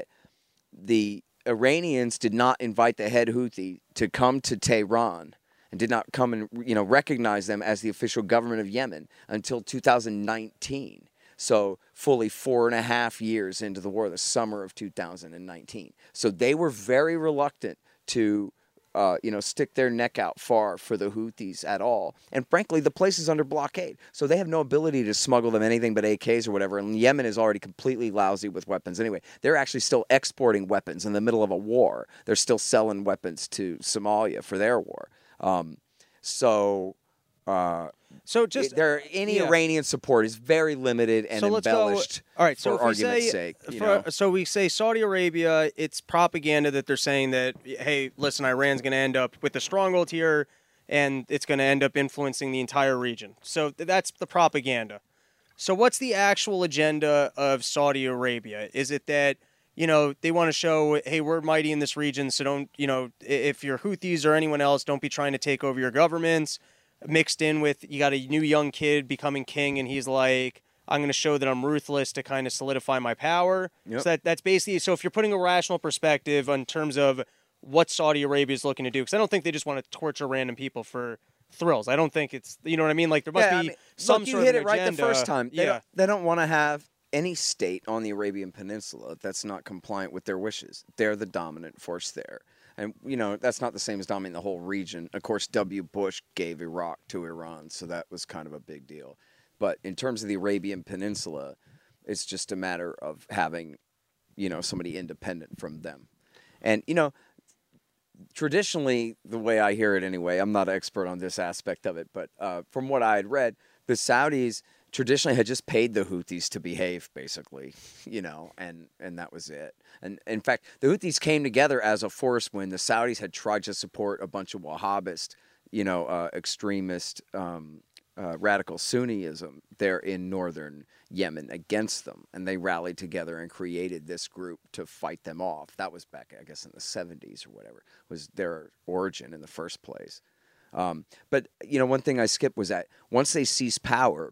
the Iranians did not invite the head Houthi to come to Tehran and did not come and you know recognize them as the official government of Yemen until two thousand nineteen. So fully four and a half years into the war, the summer of two thousand nineteen. So they were very reluctant to, uh, you know, stick their neck out far for the Houthis at all. And frankly, the place is under blockade. So they have no ability to smuggle them anything but A Ks or whatever. And Yemen is already completely lousy with weapons anyway. They're actually still exporting weapons in the middle of a war. They're still selling weapons to Somalia for their war. Um, so... Uh, So just there any yeah. Iranian support is very limited and so let's go. embellished All right, so for if we argument's say, sake. You for- know? so we say Saudi Arabia, it's propaganda that they're saying that, hey, listen, Iran's going to end up with a stronghold here, and it's going to end up influencing the entire region. So th- that's the propaganda. So what's the actual agenda of Saudi Arabia? Is it that, you know, they want to show, hey, we're mighty in this region, so don't, you know, i- if you're Houthis or anyone else, don't be trying to take over your governments. Mixed in with, you got a new young kid becoming king, and he's like, I'm going to show that I'm ruthless to kind of solidify my power. Yep. So that, that's basically, so if you're putting a rational perspective in terms of what Saudi Arabia is looking to do, because I don't think they just want to torture random people for thrills. I don't think it's, you know what I mean? Like there must Yeah, I be mean, some look, you sort hit of it right agenda. the first time. They Yeah. don't, they don't want to have any state on the Arabian Peninsula that's not compliant with their wishes. They're the dominant force there. And, you know, that's not the same as dominating the whole region. Of course, W. Bush gave Iraq to Iran, so that was kind of a big deal. But in terms of the Arabian Peninsula, it's just a matter of having, you know, somebody independent from them. And, you know, traditionally, the way I hear it anyway, I'm not an expert on this aspect of it, but uh, from what I had read, the Saudis traditionally had just paid the Houthis to behave, basically, you know, and, and that was it. And in fact, the Houthis came together as a force when the Saudis had tried to support a bunch of Wahhabist, you know, uh, extremist, um, uh, radical Sunniism there in northern Yemen against them. And they rallied together and created this group to fight them off. That was back, I guess, in the seventies or whatever, was their origin in the first place. Um, but, you know, one thing I skipped was that once they seized power,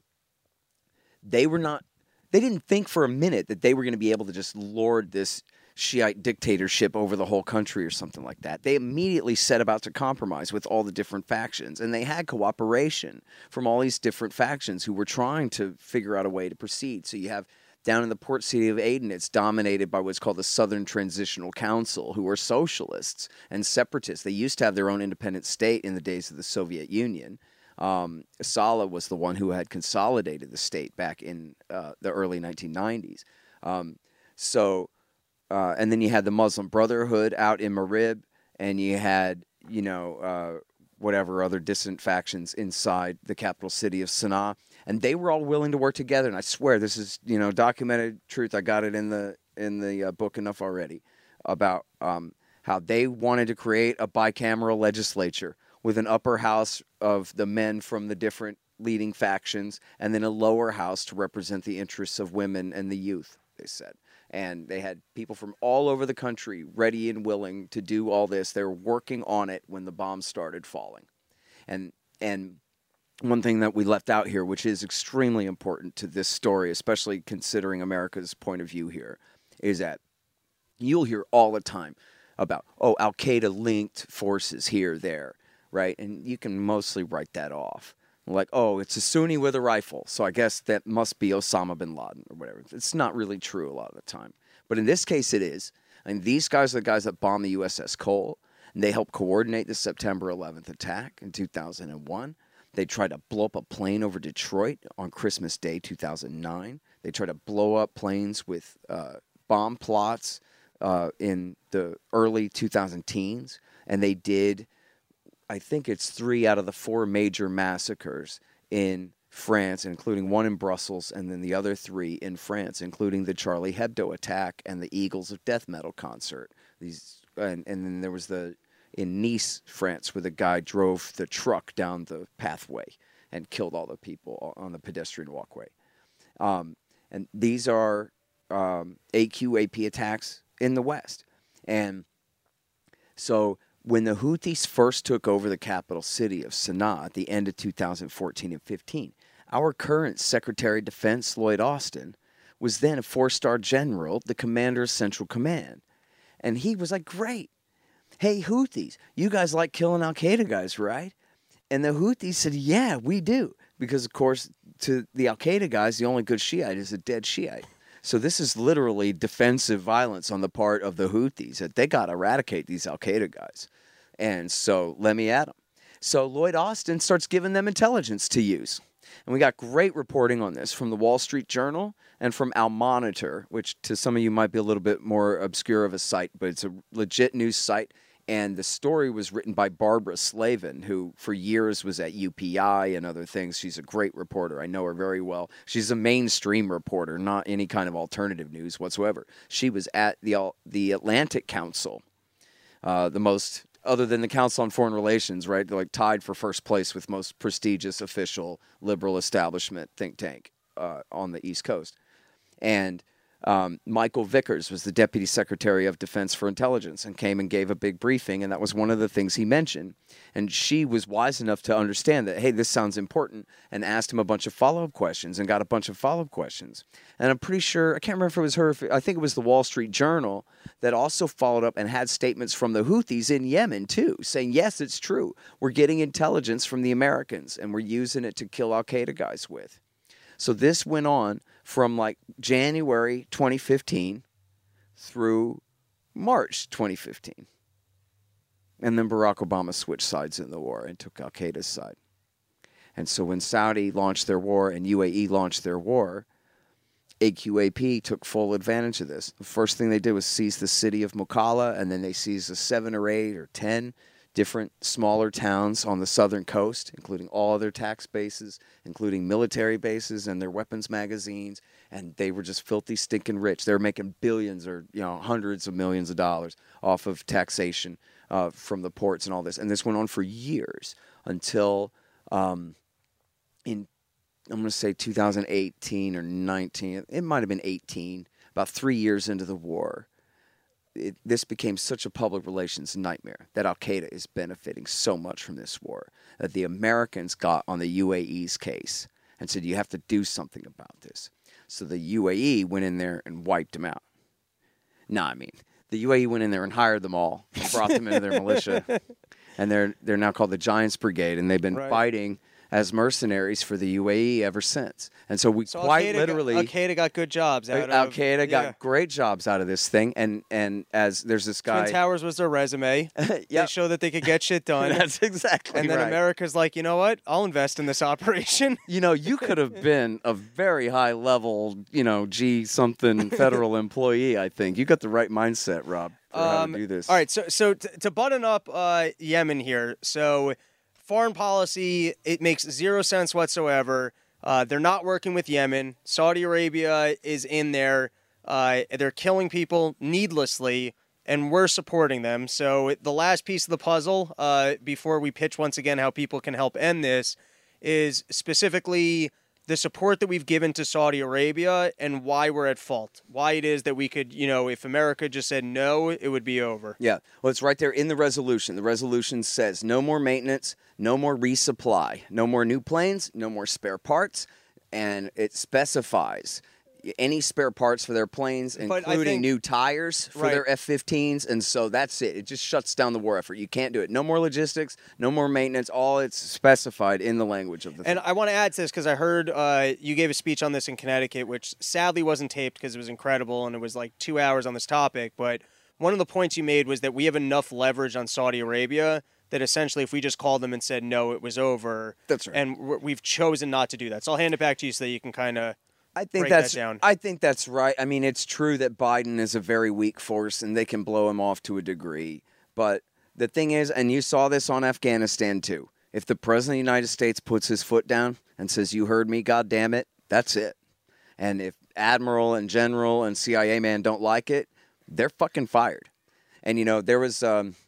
they were not, they didn't think for a minute that they were going to be able to just lord this Shiite dictatorship over the whole country or something like that. They immediately set about to compromise with all the different factions, and they had cooperation from all these different factions who were trying to figure out a way to proceed. So you have down in the port city of Aden, it's dominated by what's called the Southern Transitional Council, who are socialists and separatists. They used to have their own independent state in the days of the Soviet Union. Um, Saleh was the one who had consolidated the state back in uh, the early nineteen nineties. Um, so, uh, and then you had the Muslim Brotherhood out in Marib, and you had, you know, uh, whatever other dissident factions inside the capital city of Sana'a, and they were all willing to work together. And I swear, this is, you know, documented truth. I got it in the in the uh, book enough already about um, how they wanted to create a bicameral legislature with an upper house of the men from the different leading factions, and then a lower house to represent the interests of women and the youth, they said. And they had people from all over the country ready and willing to do all this. They were working on it when the bombs started falling. And and one thing that we left out here, which is extremely important to this story, especially considering America's point of view here, is that you'll hear all the time about, oh, Al-Qaeda-linked forces here, there, right? And you can mostly write that off. Like, oh, it's a Sunni with a rifle, so I guess that must be Osama bin Laden or whatever. It's not really true a lot of the time. But in this case, it is. And these guys are the guys that bombed the U S S Cole, and they helped coordinate the September eleventh attack in two thousand one. They tried to blow up a plane over Detroit on Christmas Day, two thousand nine. They tried to blow up planes with uh, bomb plots uh, in the early two thousand teens, and they did, I think it's three out of the four major massacres in France, including one in Brussels, and then the other three in France, including the Charlie Hebdo attack and the Eagles of Death Metal concert. These, and, and then there was the in Nice, France, where the guy drove the truck down the pathway and killed all the people on the pedestrian walkway. Um, and these are um, A Q A P attacks in the West. And so when the Houthis first took over the capital city of Sana'a at the end of two thousand fourteen and fifteen, our current Secretary of Defense, Lloyd Austin, was then a four-star general, the commander of Central Command. And he was like, great. Hey, Houthis, you guys like killing Al-Qaeda guys, right? And the Houthis said, yeah, we do. Because, of course, to the Al-Qaeda guys, the only good Shiite is a dead Shiite. So this is literally defensive violence on the part of the Houthis, that they got to eradicate these Al-Qaeda guys. And so let me at them. So Lloyd Austin starts giving them intelligence to use. And we got great reporting on this from the Wall Street Journal and from Al Monitor, which to some of you might be a little bit more obscure of a site, but it's a legit news site. And the story was written by Barbara Slavin, who for years was at U P I and other things. She's a great reporter. I know her very well. She's a mainstream reporter, not any kind of alternative news whatsoever. She was at the the Atlantic Council, uh, the most, other than the Council on Foreign Relations, right? They're like tied for first place with most prestigious official liberal establishment think tank uh, on the East Coast. And Um, Michael Vickers was the Deputy Secretary of Defense for Intelligence and came and gave a big briefing, and that was one of the things he mentioned. And she was wise enough to understand that, hey, this sounds important, and asked him a bunch of follow-up questions and got a bunch of follow-up questions. And I'm pretty sure, I can't remember if it was her, if it, I think it was the Wall Street Journal that also followed up and had statements from the Houthis in Yemen, too, saying, yes, it's true. We're getting intelligence from the Americans, and we're using it to kill Al-Qaeda guys with. So this went on from like January twenty fifteen through March twenty fifteen. And then Barack Obama switched sides in the war and took Al-Qaeda's side. And so when Saudi launched their war and U A E launched their war, A Q A P took full advantage of this. The first thing they did was seize the city of Mukalla, and then they seized the seven or eight or ten different smaller towns on the southern coast, including all their tax bases, including military bases and their weapons magazines, and they were just filthy, stinking rich. They were making billions or you know hundreds of millions of dollars off of taxation uh, from the ports and all this. And this went on for years until um, in, I'm going to say two thousand eighteen or nineteen. It might have been eighteen, about three years into the war. It, this became such a public relations nightmare that Al-Qaeda is benefiting so much from this war that the Americans got on the U A E's case and said, you have to do something about this. So the U A E went in there and wiped them out. No, I mean, the U A E went in there and hired them all, brought them into their militia, and they're they're now called the Giants Brigade, and they've been right. fighting as mercenaries for the U A E ever since. And so we so quite Al-Qaeda literally... Got, Al-Qaeda got good jobs out Al- of... Al-Qaeda yeah. got great jobs out of this thing. And, and as there's this guy... Twin Towers was their resume. Yep. They show that they could get shit done. That's exactly And then right. America's like, you know what? I'll invest in this operation. You know, you could have been a very high-level, you know, G-something federal employee, I think. You got the right mindset, Rob, for um, how to do this. All right, so so t- to button up uh, Yemen here, so... Foreign policy, it makes zero sense whatsoever. Uh, they're not working with Yemen. Saudi Arabia is in there. Uh, they're killing people needlessly, and we're supporting them. So the last piece of the puzzle, uh, before we pitch once again how people can help end this, is specifically the support that we've given to Saudi Arabia and why we're at fault. Why it is that we could, you know, if America just said no, it would be over. Yeah, well, it's right there in the resolution. The resolution says no more maintenance, no more resupply, no more new planes, no more spare parts, and it specifies any spare parts for their planes, including think, new tires for right. their F fifteens, and so that's it. It just shuts down the war effort. You can't do it. No more logistics, no more maintenance. All it's specified in the language of the And thing. I want to add to this because I heard uh, you gave a speech on this in Connecticut, which sadly wasn't taped because it was incredible and it was like two hours on this topic. But one of the points you made was that we have enough leverage on Saudi Arabia that essentially if we just called them and said no, it was over. That's right. And we've chosen not to do that. So I'll hand it back to you so that you can kind of I think break that's that down. I think that's right. I mean, it's true that Biden is a very weak force and they can blow him off to a degree. But the thing is, and you saw this on Afghanistan too, if the president of the United States puts his foot down and says, you heard me, God damn it, that's it. And if Admiral and General and C I A man don't like it, they're fucking fired. And, you know, there was um,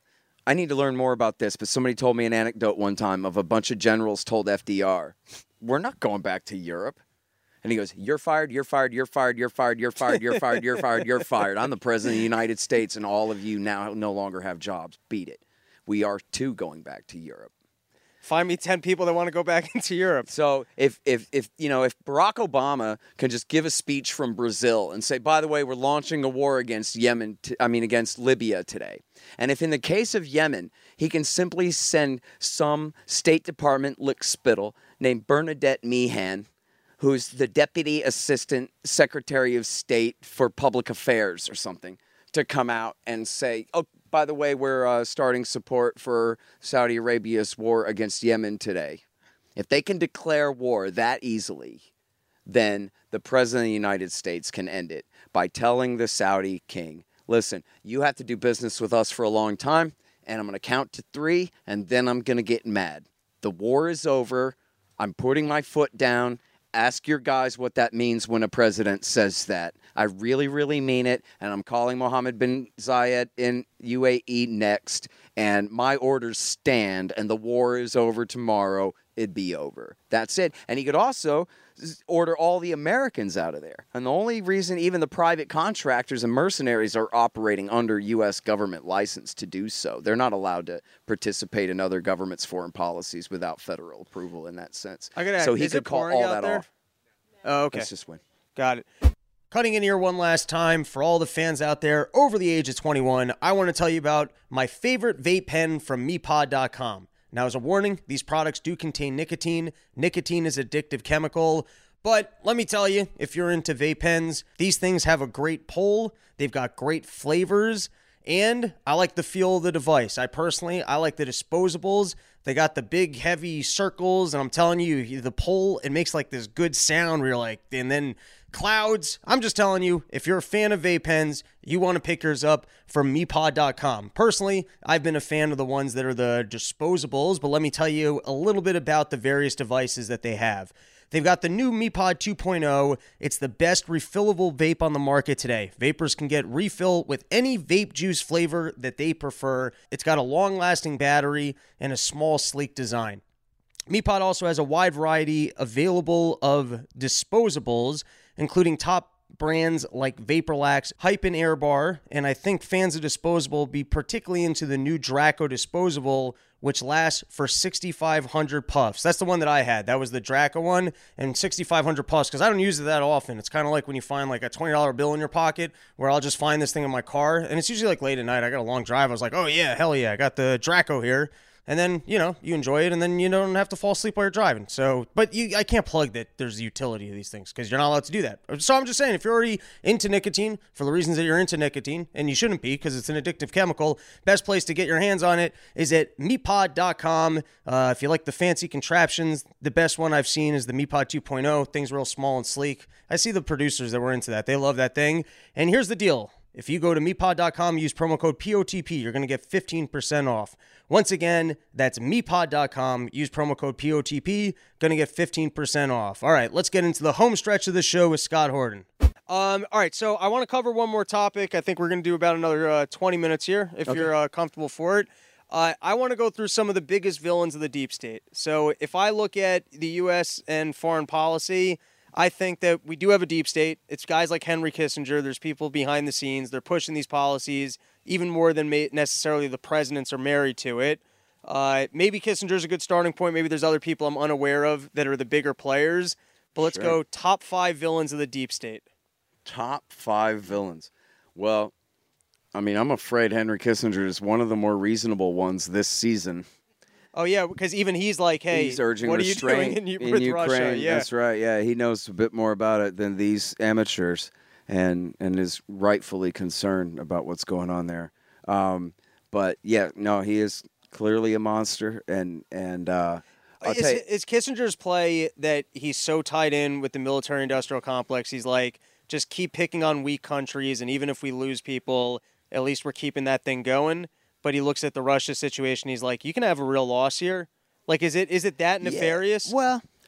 I need to learn more about this, but somebody told me an anecdote one time of a bunch of generals told F D R, we're not going back to Europe. And he goes, you're fired, you're fired, you're fired, you're fired, you're fired, you're fired, you're fired, you're fired. I'm the president of the United States, and all of you now no longer have jobs. Beat it. We are, too, going back to Europe. Find me ten people that want to go back into Europe. So if, if, if you know, if Barack Obama can just give a speech from Brazil and say, by the way, we're launching a war against Yemen, t- I mean, against Libya today. And if in the case of Yemen, he can simply send some State Department lickspittle named Bernadette Meehan, who's the Deputy Assistant Secretary of State for Public Affairs or something, to come out and say, oh, by the way, we're uh, starting support for Saudi Arabia's war against Yemen today. If they can declare war that easily, then the President of the United States can end it by telling the Saudi king, listen, you have to do business with us for a long time, and I'm going to count to three, and then I'm going to get mad. The war is over. I'm putting my foot down. Ask your guys what that means when a president says that. I really, really mean it, and I'm calling Mohammed bin Zayed in U A E next, and my orders stand, and the war is over tomorrow. It'd be over. That's it. And he could also order all the Americans out of there. And the only reason even the private contractors and mercenaries are operating under U S government license to do so. They're not allowed to participate in other governments' foreign policies without federal approval in that sense. I gotta ask, so he is could it call pouring all out that there? off. Oh, okay. Let's just win. Got it. Cutting in here one last time for all the fans out there over the age of twenty-one, I want to tell you about my favorite vape pen from me pod dot com. Now, as a warning, these products do contain nicotine. Nicotine is an addictive chemical. But let me tell you, if you're into vape pens, these things have a great pull. They've got great flavors. And I like the feel of the device. I personally, I like the disposables. They got the big, heavy circles. And I'm telling you, the pull, it makes like this good sound where you're like, and then clouds. I'm just telling you, if you're a fan of vape pens, you want to pick yours up from me pod dot com. Personally, I've been a fan of the ones that are the disposables, but let me tell you a little bit about the various devices that they have. They've got the new MePod two point oh. It's the best refillable vape on the market today. Vapors can get refill with any vape juice flavor that they prefer. It's got a long-lasting battery and a small, sleek design. MePod also has a wide variety available of disposables, including top brands like Vaporlax, Hype, and Airbar, and I think fans of disposable will be particularly into the new Draco disposable, which lasts for sixty-five hundred puffs. That's the one that I had. That was the Draco one, and sixty-five hundred puffs, because I don't use it that often. It's kind of like when you find like a twenty dollar bill in your pocket, where I'll just find this thing in my car, and it's usually like late at night. I got a long drive. I was like, oh yeah, hell yeah, I got the Draco here. And then, you know, you enjoy it, and then you don't have to fall asleep while you're driving. So, but you, I can't plug that there's utility to these things, because you're not allowed to do that. So I'm just saying, if you're already into nicotine, for the reasons that you're into nicotine, and you shouldn't be, because it's an addictive chemical, best place to get your hands on it is at me pod dot com. Uh, if you like the fancy contraptions, the best one I've seen is the MePod two point oh. Things real small and sleek. I see the producers that were into that. They love that thing. And here's the deal. If you go to me pod dot com, use promo code P O T P, you're going to get fifteen percent off. Once again, that's me pod dot com, use promo code P O T P, going to get fifteen percent off. All right, let's get into the home stretch of the show with Scott Horton. Um, all right, so I want to cover one more topic. I think we're going to do about another uh, twenty minutes here, if okay. you're uh, comfortable for it. Uh, I want to go through some of the biggest villains of the deep state. So if I look at the U S and foreign policy, I think that we do have a deep state. It's guys like Henry Kissinger. There's people behind the scenes. They're pushing these policies even more than may necessarily the presidents are married to it. Uh, maybe Kissinger's a good starting point. Maybe there's other people I'm unaware of that are the bigger players. But let's sure. go top five villains of the deep state. Top five villains. Well, I mean, I'm afraid Henry Kissinger is one of the more reasonable ones this season. Oh, yeah, because even he's like, hey, he's urging what are you restraint doing in, in with Ukraine. Russia? Yeah. That's right, yeah. He knows a bit more about it than these amateurs and, and is rightfully concerned about what's going on there. Um, but, yeah, no, he is clearly a monster. And, and uh, I'll is, tell you, is Kissinger's play that he's so tied in with the military-industrial complex, he's like, just keep picking on weak countries, and even if we lose people, at least we're keeping that thing going? But he looks at the Russia situation. He's like, you can have a real loss here. Like, is it is it that nefarious? Yeah. Well,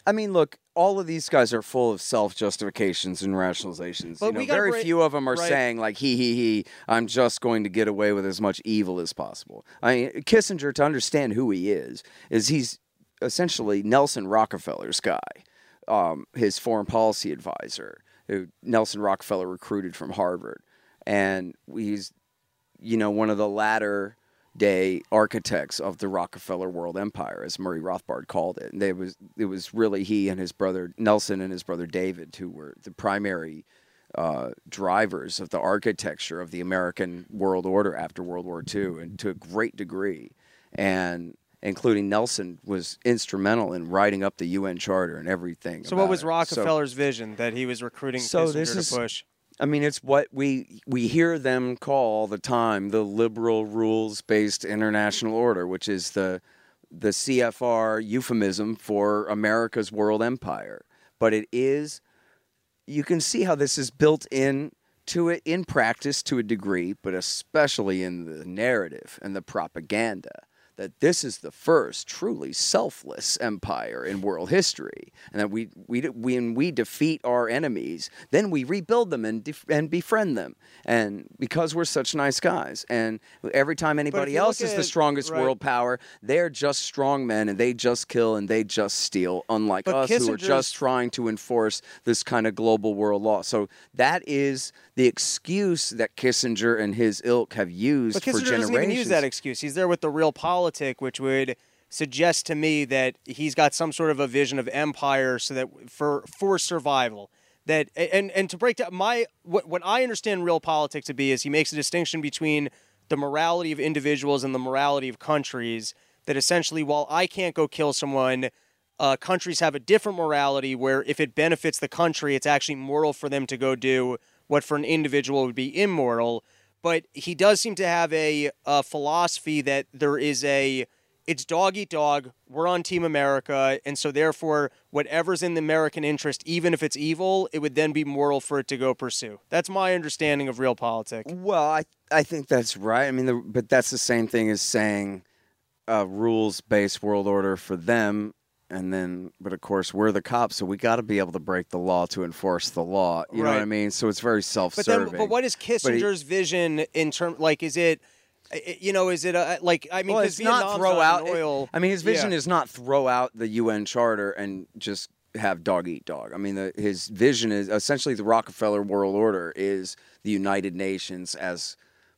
I mean, look, all of these guys are full of self-justifications and rationalizations. But you know, we gotta very break- few of them are right. saying, like, he, he, he, I'm just going to get away with as much evil as possible. I mean, Kissinger, to understand who he is, is he's essentially Nelson Rockefeller's guy, um, his foreign policy advisor, who Nelson Rockefeller recruited from Harvard. And he's, you know, one of the latter day architects of the Rockefeller world empire, as Murray Rothbard called it. And they was it was really he and his brother Nelson and his brother David who were the primary uh, drivers of the architecture of the American world order after World War Two, and to a great degree. And including Nelson was instrumental in writing up the U N Charter and everything. So what about was it. Rockefeller's vision that he was recruiting So Kissinger this to is- push? I mean, it's what we we hear them call all the time the liberal rules-based international order, which is the the C F R euphemism for America's world empire. But it is, you can see how this is built in to it in practice to a degree, but especially in the narrative and the propaganda, that this is the first truly selfless empire in world history, and that we, we when we defeat our enemies, then we rebuild them and def- and befriend them, and because we're such nice guys, and every time anybody you else look is the at- strongest right. world power, they're just strong men and they just kill and they just steal, unlike But us who are Kissinger's- just trying to enforce this kind of global world law. So that is the excuse that Kissinger and his ilk have used But for Kissinger generations. doesn't even use that excuse. He's there with the realpolitik, which would suggest to me that he's got some sort of a vision of empire, so that for for survival. That and and to break down my what what I understand realpolitik to be is he makes a distinction between the morality of individuals and the morality of countries. That essentially, while I can't go kill someone, uh, countries have a different morality where if it benefits the country, it's actually moral for them to go do what for an individual would be immoral. But he does seem to have a, a philosophy that there is a, it's dog eat dog, we're on Team America, and so therefore whatever's in the American interest, even if it's evil, it would then be moral for it to go pursue. That's my understanding of realpolitik. Well, I I think that's right. I mean, the, but that's the same thing as saying a rules-based world order for them, and then, but of course, we're the cops, so we got to be able to break the law to enforce the law. You know what I Right. mean? So it's very But self-serving. then, but what is Kissinger's vision in terms, like, is it, you know, is it a, like, I mean, well, because it's not Vietnam's throw not out. an oil. I mean, his vision yeah. is not throw out the U N Charter and just have dog eat dog. I mean, the, his vision is essentially the Rockefeller world order is the United Nations as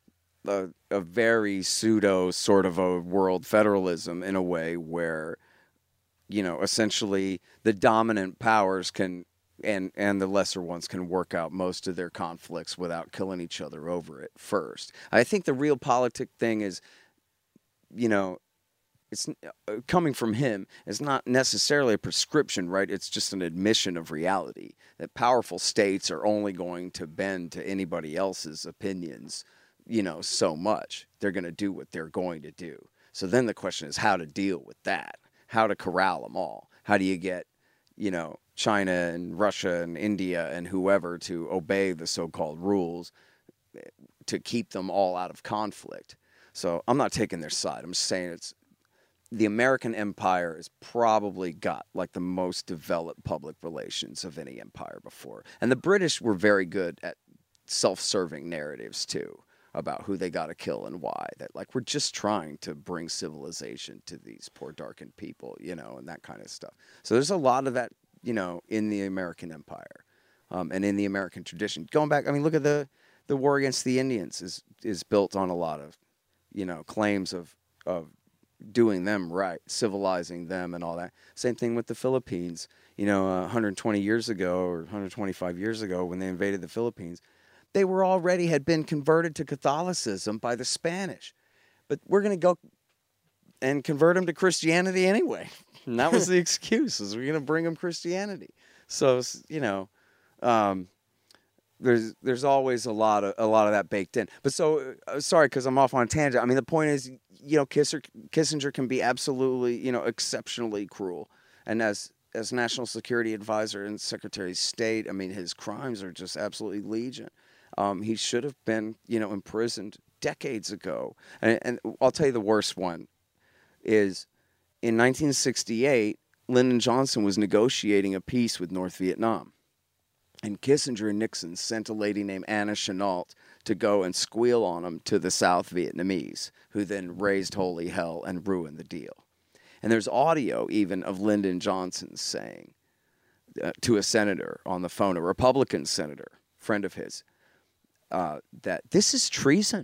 a, a very pseudo sort of a world federalism in a way where, you know, essentially the dominant powers can and and the lesser ones can work out most of their conflicts without killing each other over it first. I think the realpolitik thing is, you know, it's uh, coming from him. It's not necessarily a prescription, right? It's just an admission of reality that powerful states are only going to bend to anybody else's opinions, you know, so much. They're going to do what they're going to do. So then the question is how to deal with that, how to corral them all. How do you get, you know, China and Russia and India and whoever to obey the so-called rules to keep them all out of conflict? So I'm not taking their side. I'm just saying it's the American empire has probably got like the most developed public relations of any empire before. And the British were very good at self-serving narratives too about who they got to kill and why. That like we're just trying to bring civilization to these poor darkened people, you know, and that kind of stuff. So there's a lot of that, you know, in the American empire um, and in the American tradition. Going back, I mean, look at the the war against the Indians is is built on a lot of, you know, claims of of doing them right, civilizing them and all that. Same thing with the Philippines. You know, uh, one hundred twenty years ago or one hundred twenty-five years ago when they invaded the Philippines, they were already had been converted to Catholicism by the Spanish. But we're going to go and convert them to Christianity anyway. And that was the excuse, is we're going to bring them Christianity. So, you know, um, there's there's always a lot of a lot of that baked in. But so uh, sorry, because I'm off on a tangent. I mean, the point is, you know, Kissinger, Kissinger can be absolutely, you know, exceptionally cruel. And as as National Security Advisor and Secretary of State, I mean, his crimes are just absolutely legion. Um, he should have been, you know, imprisoned decades ago. And, and I'll tell you the worst one is in nineteen sixty-eight, Lyndon Johnson was negotiating a peace with North Vietnam. And Kissinger and Nixon sent a lady named Anna Chennault to go and squeal on them to the South Vietnamese, who then raised holy hell and ruined the deal. And there's audio even of Lyndon Johnson saying uh, to a senator on the phone, a Republican senator, friend of his, uh, that this is treason.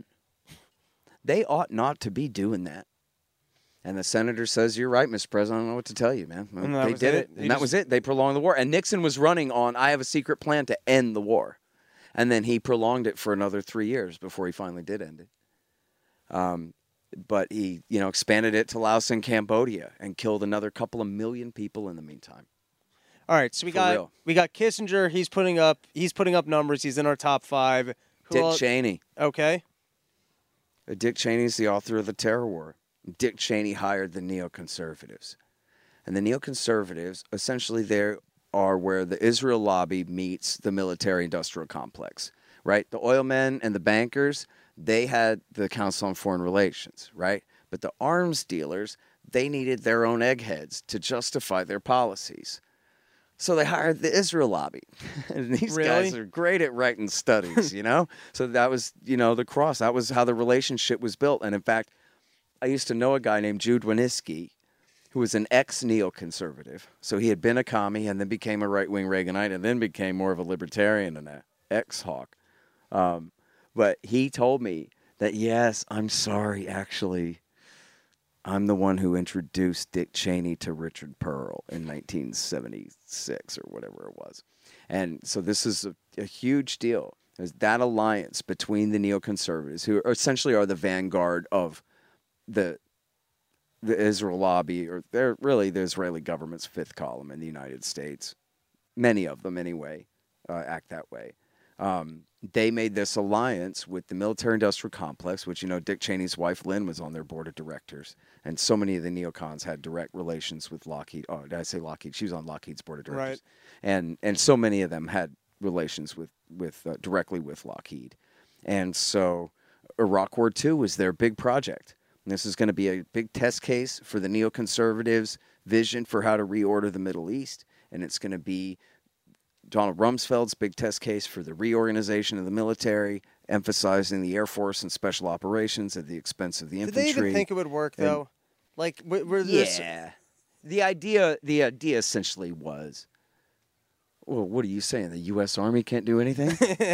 They ought not to be doing that. And the senator says, "You're right, Mister President. I don't know what to tell you, man." And that they was did it. it. He And that just- was it. They prolonged the war. And Nixon was running on, "I have a secret plan to end the war." And then he prolonged it for another three years before he finally did end it. Um, but he, you know, expanded it to Laos and Cambodia and killed another couple of million people in the meantime. All right, so we For got real. we got Kissinger. He's putting up he's putting up numbers. He's in our top five. Who Dick else- Cheney. Okay. Uh, Dick Cheney's the author of the Terror War. Dick Cheney hired the neoconservatives. And the neoconservatives, essentially, they are where the Israel lobby meets the military-industrial complex, right? The oil men and the bankers, they had the Council on Foreign Relations, right? But the arms dealers, they needed their own eggheads to justify their policies. So they hired the Israel lobby. And these Really? guys are great at writing studies, you know? So that was, you know, the cross. That was how the relationship was built. And in fact, I used to know a guy named Jude Winniski, who was an ex-neoconservative. So he had been a commie and then became a right-wing Reaganite and then became more of a libertarian and an ex-hawk. Um, but he told me that, yes, I'm sorry, actually, I'm the one who introduced Dick Cheney to Richard Pearl in nineteen seventy-six or whatever it was. And so this is a, a huge deal. There's that alliance between the neoconservatives, who are essentially are the vanguard of the the Israel lobby, or they're really the Israeli government's fifth column in the United States. Many of them, anyway, uh, act that way. Um, they made this alliance with the military-industrial complex, which, you know, Dick Cheney's wife, Lynn, was on their board of directors. And so many of the neocons had direct relations with Lockheed. Oh, did I say Lockheed? She was on Lockheed's board of directors. Right. And and so many of them had relations with, with uh, directly with Lockheed. And so Iraq War Two was their big project. And this is going to be a big test case for the neoconservatives' vision for how to reorder the Middle East. And it's going to be Donald Rumsfeld's big test case for the reorganization of the military, emphasizing the Air Force and special operations at the expense of the Did infantry. they even think it would work And- though? Like, were, were this? Yeah. The idea, the idea essentially was, well, what are you saying? The U S Army can't do anything?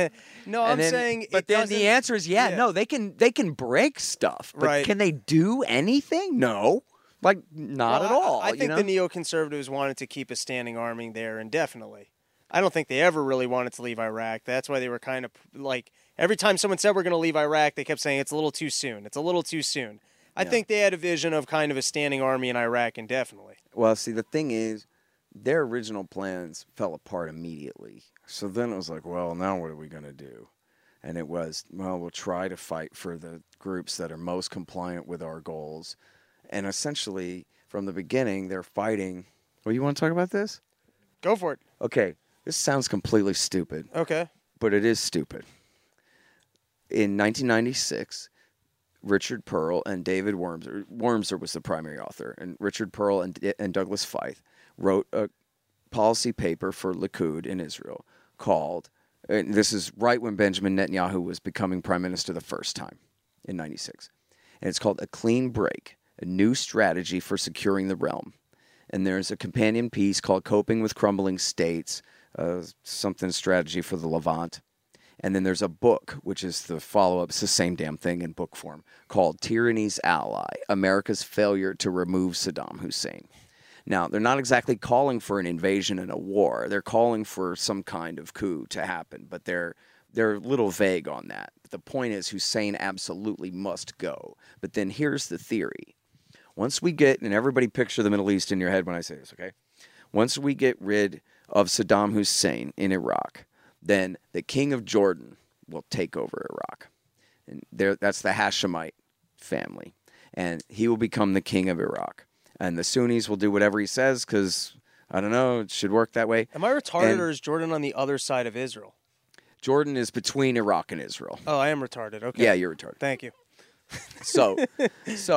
No, And I'm then- saying. but it then doesn't- the answer is, yeah, yeah. no, they can they can break stuff, but Right. can they do anything? No, like not Well, at all. I, I you think know? the neoconservatives wanted to keep a standing army there indefinitely. I don't think they ever really wanted to leave Iraq. That's why they were kind of like every time someone said we're going to leave Iraq, they kept saying it's a little too soon. It's a little too soon. I Yeah. think they had a vision of kind of a standing army in Iraq indefinitely. Well, see, the thing is, their original plans fell apart immediately. So then it was like, well, now what are we going to do? And it was, well, we'll try to fight for the groups that are most compliant with our goals. And essentially, from the beginning, they're fighting. Well, you want to talk about this? Go for it. Okay, this sounds completely stupid, Okay. but it is stupid. In nineteen ninety-six, Richard Pearl and David Wormser, Wormser was the primary author, and Richard Pearl and, and Douglas Feith wrote a policy paper for Likud in Israel called, and this is right when Benjamin Netanyahu was becoming prime minister the first time in ninety-six, and it's called A Clean Break, a new strategy for securing the realm. And there's a companion piece called Coping with Crumbling States, uh, something strategy for the Levant. And then there's a book, which is the follow-up, it's the same damn thing in book form, called Tyranny's Ally, America's Failure to Remove Saddam Hussein. Now, they're not exactly calling for an invasion and a war. They're calling for some kind of coup to happen, but they're they're a little vague on that. The point is Hussein absolutely must go. But then here's the theory. Once we get, and everybody picture the Middle East in your head when I say this, okay? Once we get rid of Saddam Hussein in Iraq, then the king of Jordan will take over Iraq. And there, that's the Hashemite family. And he will become the king of Iraq. And the Sunnis will do whatever he says because, I don't know, it should work that way. Am I retarded And- or is Jordan on the other side of Israel? Jordan is between Iraq and Israel. Oh, I am retarded. Okay. Yeah, you're retarded. Thank you. So, so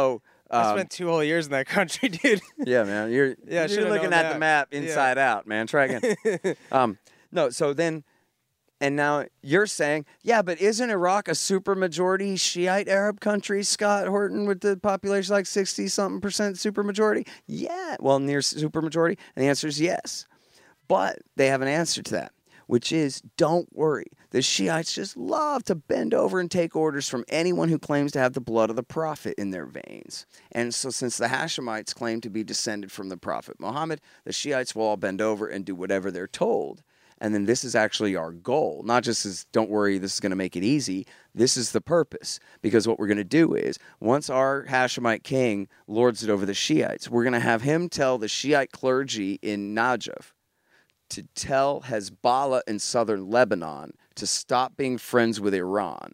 I Um, spent two whole years in that country, dude. yeah, man. You're, Yeah, I you're should've looking known at that. the map Yeah. inside out, man. Try again. um, no, so then, and now you're saying, yeah, but isn't Iraq a super majority Shiite Arab country, Scott Horton, with the population like sixty something percent super majority? Yeah, well, near super majority. And the answer is yes. But they have an answer to that, which is don't worry. The Shiites just love to bend over and take orders from anyone who claims to have the blood of the Prophet in their veins. And so since the Hashemites claim to be descended from the Prophet Muhammad, the Shiites will all bend over and do whatever they're told. And then this is actually our goal. Not just as, don't worry, this is going to make it easy. This is the purpose. Because what we're going to do is, once our Hashemite king lords it over the Shiites, we're going to have him tell the Shiite clergy in Najaf to tell Hezbollah in southern Lebanon to stop being friends with Iran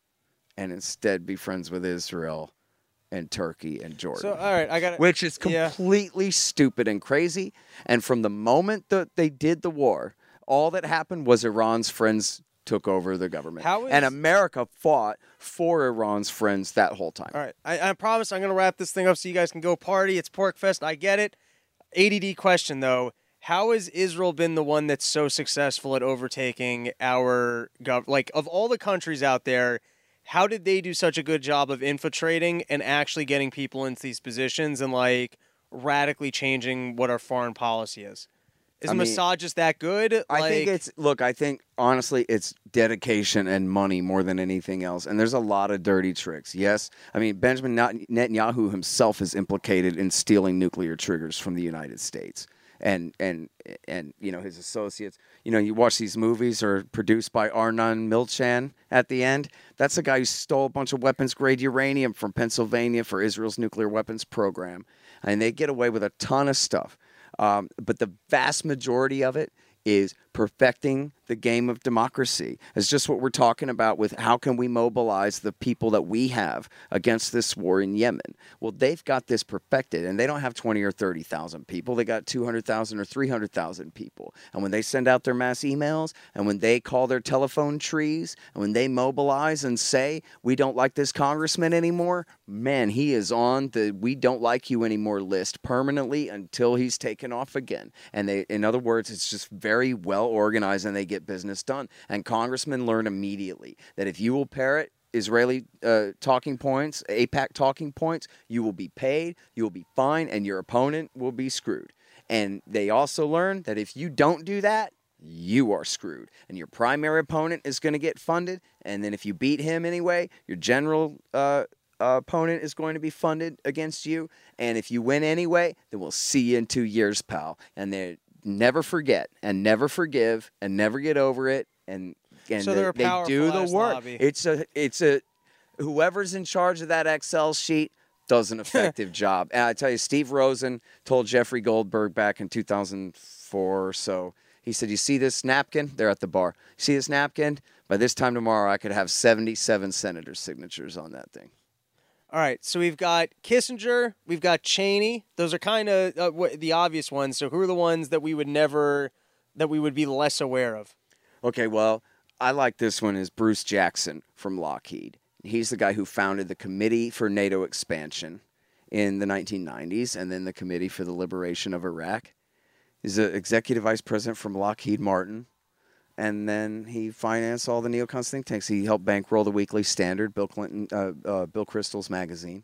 and instead be friends with Israel and Turkey and Jordan. So, all right, I got Which is yeah. completely stupid and crazy. And from the moment that they did the war, all that happened was Iran's friends took over the government. How is- and America fought for Iran's friends that whole time. All right, I, I promise I'm going to wrap this thing up so you guys can go party. It's Pork Fest. I get it. A D D question, though. How has Israel been the one that's so successful at overtaking our gov? Like, of all the countries out there, how did they do such a good job of infiltrating and actually getting people into these positions and, like, radically changing what our foreign policy is? Is I mean, Mossad just that good? I Like, think it's, look, I think, honestly, it's dedication and money more than anything else. And there's a lot of dirty tricks. Yes, I mean, Benjamin Netanyahu himself is implicated in stealing nuclear triggers from the United States. And, and, and you know, his associates. You know, you watch these movies are produced by Arnon Milchan at the end. That's a guy who stole a bunch of weapons-grade uranium from Pennsylvania for Israel's nuclear weapons program. And they get away with a ton of stuff. Um, but the vast majority of it is perfecting the game of democracy. It's just what we're talking about with how can we mobilize the people that we have against this war in Yemen. Well, they've got this perfected, and they don't have twenty or thirty thousand people. They got two hundred thousand or three hundred thousand people. And when they send out their mass emails, and when they call their telephone trees, and when they mobilize and say, we don't like this congressman anymore, man, he is on the we don't like you anymore list permanently until he's taken off again. And they, in other words, it's just very well organized, and they get business done. And congressmen learn immediately that if you will parrot Israeli uh, talking points, AIPAC talking points, you will be paid, you will be fined, and your opponent will be screwed. And they also learn that if you don't do that, you are screwed. And your primary opponent is going to get funded, and then if you beat him anyway, your general uh, uh, opponent is going to be funded against you. And if you win anyway, then we'll see you in two years, pal. And they never forget and never forgive and never get over it. And and So the- they're a they do powerful the ass work. lobby. It's a it's a whoever's in charge of that Excel sheet does an effective job. And I tell you, Steve Rosen told Jeffrey Goldberg back in two thousand four or so. He said, "You see this napkin? They're at the bar. You see this napkin? By this time tomorrow, I could have seventy-seven senators' signatures on that thing." All right, so we've got Kissinger, we've got Cheney. Those are kind of uh, w- the obvious ones. So who are the ones that we would never, that we would be less aware of? Okay, well, I like this one is Bruce Jackson from Lockheed. He's the guy who founded the Committee for NATO Expansion in the nineteen nineties and then the Committee for the Liberation of Iraq. He's the executive vice president from Lockheed Martin. And then he financed all the neocons think tanks. He helped bankroll the Weekly Standard, Bill Clinton, uh, uh, Bill Kristol's magazine.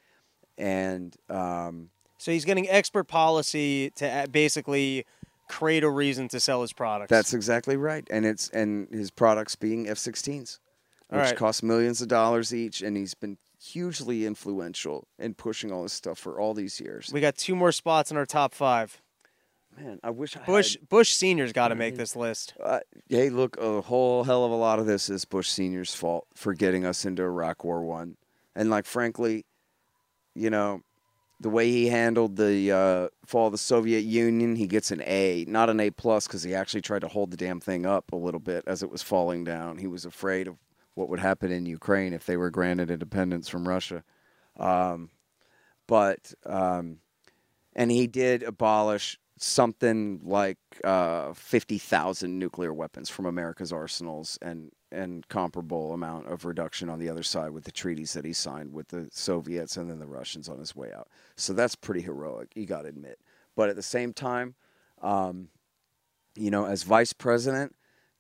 And um, So he's getting expert policy to uh, basically create a reason to sell his products. that's exactly right. And it's and his products being F sixteens, All which right. cost millions of dollars each. And he's been hugely influential in pushing all this stuff for all these years. We got two more spots in our top five. Man, I wish I Bush had... Bush Senior's got to make this list. Uh, hey, look, a whole hell of a lot of this is Bush Senior's fault for getting us into Iraq War One, and like frankly, you know, the way he handled the uh, fall of the Soviet Union, he gets an A, not an A plus, because he actually tried to hold the damn thing up a little bit as it was falling down. He was afraid of what would happen in Ukraine if they were granted independence from Russia, um, but um, and he did abolish something like uh, fifty thousand nuclear weapons from America's arsenals and, and comparable amount of reduction on the other side with the treaties that he signed with the Soviets and then the Russians on his way out. So that's pretty heroic, you got to admit. But at the same time, um, you know, as vice president,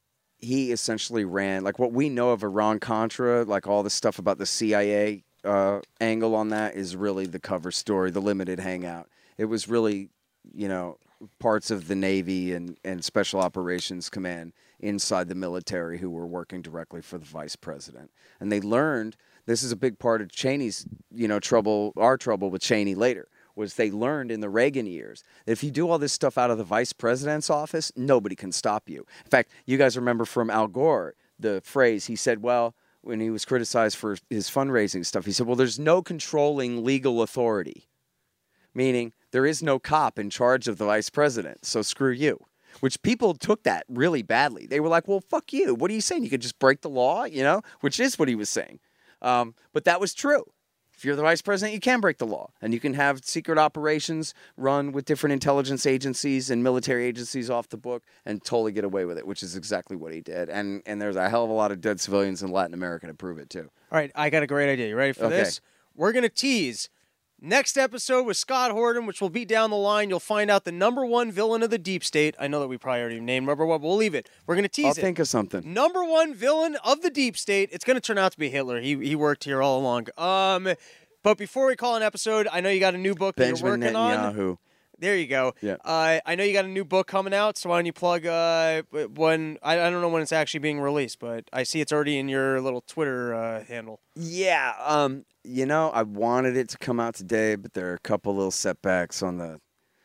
he essentially ran, like what we know of Iran-Contra, like all the stuff about the C I A uh, angle on that is really the cover story, the limited hangout. It was really, you know, parts of the Navy and, and Special Operations Command inside the military who were working directly for the vice president. And they learned, this is a big part of Cheney's, you know, trouble, our trouble with Cheney later, was they learned in the Reagan years that if you do all this stuff out of the vice president's office, nobody can stop you. In fact, you guys remember from Al Gore, the phrase, he said, well, when he was criticized for his fundraising stuff, he said, well, there's no controlling legal authority, meaning there is no cop in charge of the vice president, so screw you. Which people took that really badly. They were like, well, fuck you. What are you saying? You could just break the law, you know? Which is what he was saying. Um, but that was true. If you're the vice president, you can break the law. And you can have secret operations run with different intelligence agencies and military agencies off the book and totally get away with it, which is exactly what he did. And and there's a hell of a lot of dead civilians in Latin America to prove it, too. All right, I got a great idea. You ready for Okay. this? We're going to tease next episode with Scott Horton, which will be down the line. You'll find out the number one villain of the deep state. I know that we probably already named number one, but we'll leave it. We're going to tease I'll it. think of something. Number one villain of the deep state. It's going to turn out to be Hitler. He he worked here all along. Um, but before we call an episode, I know you got a new book that Benjamin you're working on. Netanyahu. There you go. Yeah. Uh, I know you got a new book coming out, so why don't you plug uh, when I, I don't know when it's actually being released, but I see it's already in your little Twitter uh, handle. Yeah, um, you know, I wanted it to come out today, but there are a couple little setbacks on the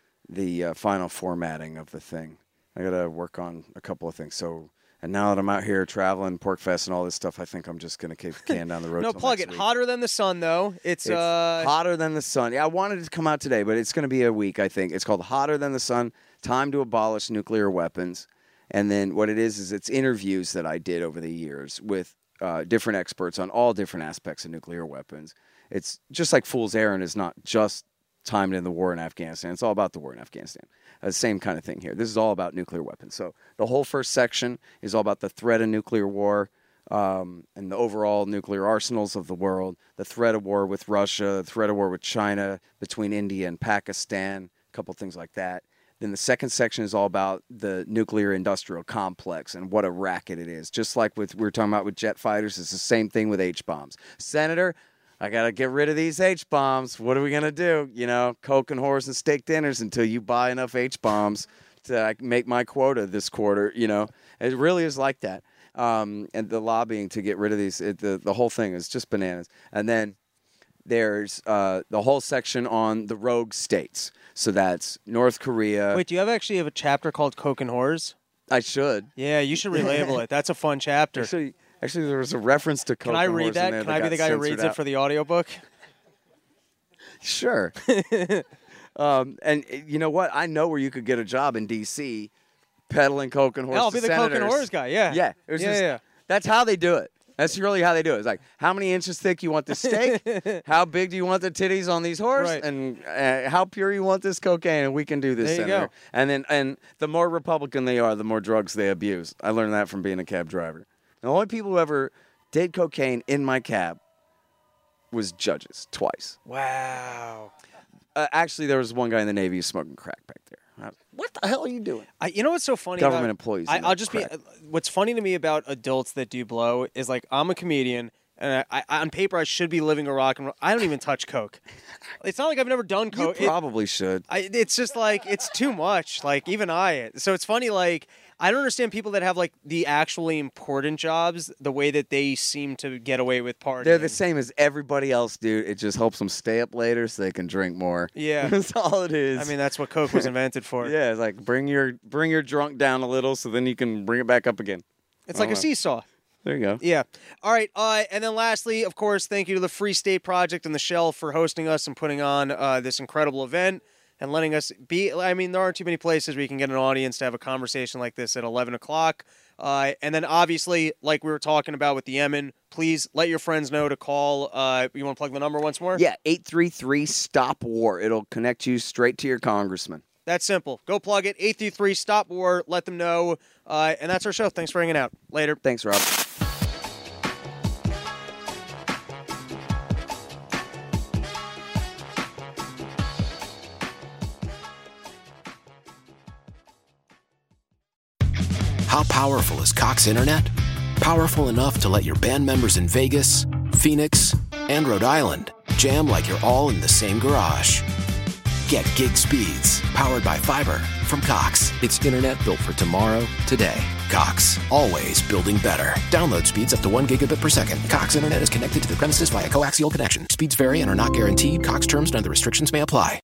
the uh, final formatting of the thing. I got to work on a couple of things. So, and now that I'm out here traveling, PorkFest and all this stuff, I think I'm just going to kick the can down the road. No, till plug next it. week. Hotter than the sun, though. It's, It's uh, hotter than the sun. Yeah, I wanted it to come out today, but it's going to be a week, I think. It's called Hotter Than the Sun, Time to Abolish Nuclear Weapons. And then what it is, is it's interviews that I did over the years with uh, different experts on all different aspects of nuclear weapons. It's just like Fool's Errand is not just timed in the war in Afghanistan. It's all about the war in Afghanistan. Uh, same kind of thing here. This is all about nuclear weapons. So the whole first section is all about the threat of nuclear war um, and the overall nuclear arsenals of the world, the threat of war with Russia, the threat of war with China, between India and Pakistan, a couple things like that. Then the second section is all about the nuclear industrial complex and what a racket it is. Just like with we were talking about with jet fighters, it's the same thing with H-bombs. Senator, I got to get rid of these H-bombs. What are we going to do? You know, Coke and whores and steak dinners until you buy enough H-bombs to like, make my quota this quarter, you know. It really is like that. Um, and the lobbying to get rid of these, it, the, the whole thing is just bananas. And then there's uh, the whole section on the rogue states. So that's North Korea. Wait, do you have actually have a chapter called Coke and Whores? I should. Yeah, you should relabel it. That's a fun chapter. Actually, actually, there was a reference to Coke Can I and read whores in that? there Can I be the guy who reads it for the audiobook? Sure. um, and uh, you know what? I know where you could get a job in D C peddling Coke and Whores. Yeah, I'll to be the Coke and senators. Whores guy, yeah. Yeah. It was Yeah, just, yeah. That's how they do it. That's really how they do it. It's like, how many inches thick you want the steak? How big do you want the titties on these horses? Right. And uh, how pure you want this cocaine? And we can do this, There you Senator. go. And then, and the more Republican they are, the more drugs they abuse. I learned that from being a cab driver. The only people who ever did cocaine in my cab was judges, twice. Wow. Uh, actually, there was one guy in the Navy who was smoking crack back there. I was, what the hell are you doing? I, you know what's so funny? Government about, employees I, and I'll just crack. be. What's funny to me about adults that do blow is like I'm a comedian, and I, I, on paper I should be living a rock and roll. I don't even touch coke. It's not like I've never done You coke. It- probably should. I, it's just like it's too much. Like even I. So it's funny. Like I don't understand people that have like the actually important jobs. The way that they seem to get away with partying. They're the same as everybody else, dude. It just helps them stay up later so they can drink more. Yeah. That's all it is. I mean, that's what coke was invented for. yeah, it's like bring your bring your drunk down a little so then you can bring it back up again. It's like Oh, a wow. seesaw. There you go. Yeah. All right. Uh, and then lastly, of course, thank you to the Free State Project and the Shell for hosting us and putting on uh, this incredible event and letting us be. I mean, there aren't too many places where you can get an audience to have a conversation like this at eleven o'clock. Uh, and then obviously, like we were talking about with the Yemen, please let your friends know to call. Uh, you want to plug the number once more? Yeah, eight three three stop war. It'll connect you straight to your congressman. That's simple. Go plug it. eight three three stop war. Let them know. Uh, and that's our show. Thanks for hanging out. Later. Thanks, Rob. How powerful is Cox Internet? Powerful enough to let your band members in Vegas, Phoenix, and Rhode Island jam like you're all in the same garage. Get gig speeds powered by fiber from Cox. It's internet built for tomorrow, today. Cox, always building better. Download speeds up to one gigabit per second. Cox Internet is connected to the premises via coaxial connection. Speeds vary and are not guaranteed. Cox terms and other restrictions may apply.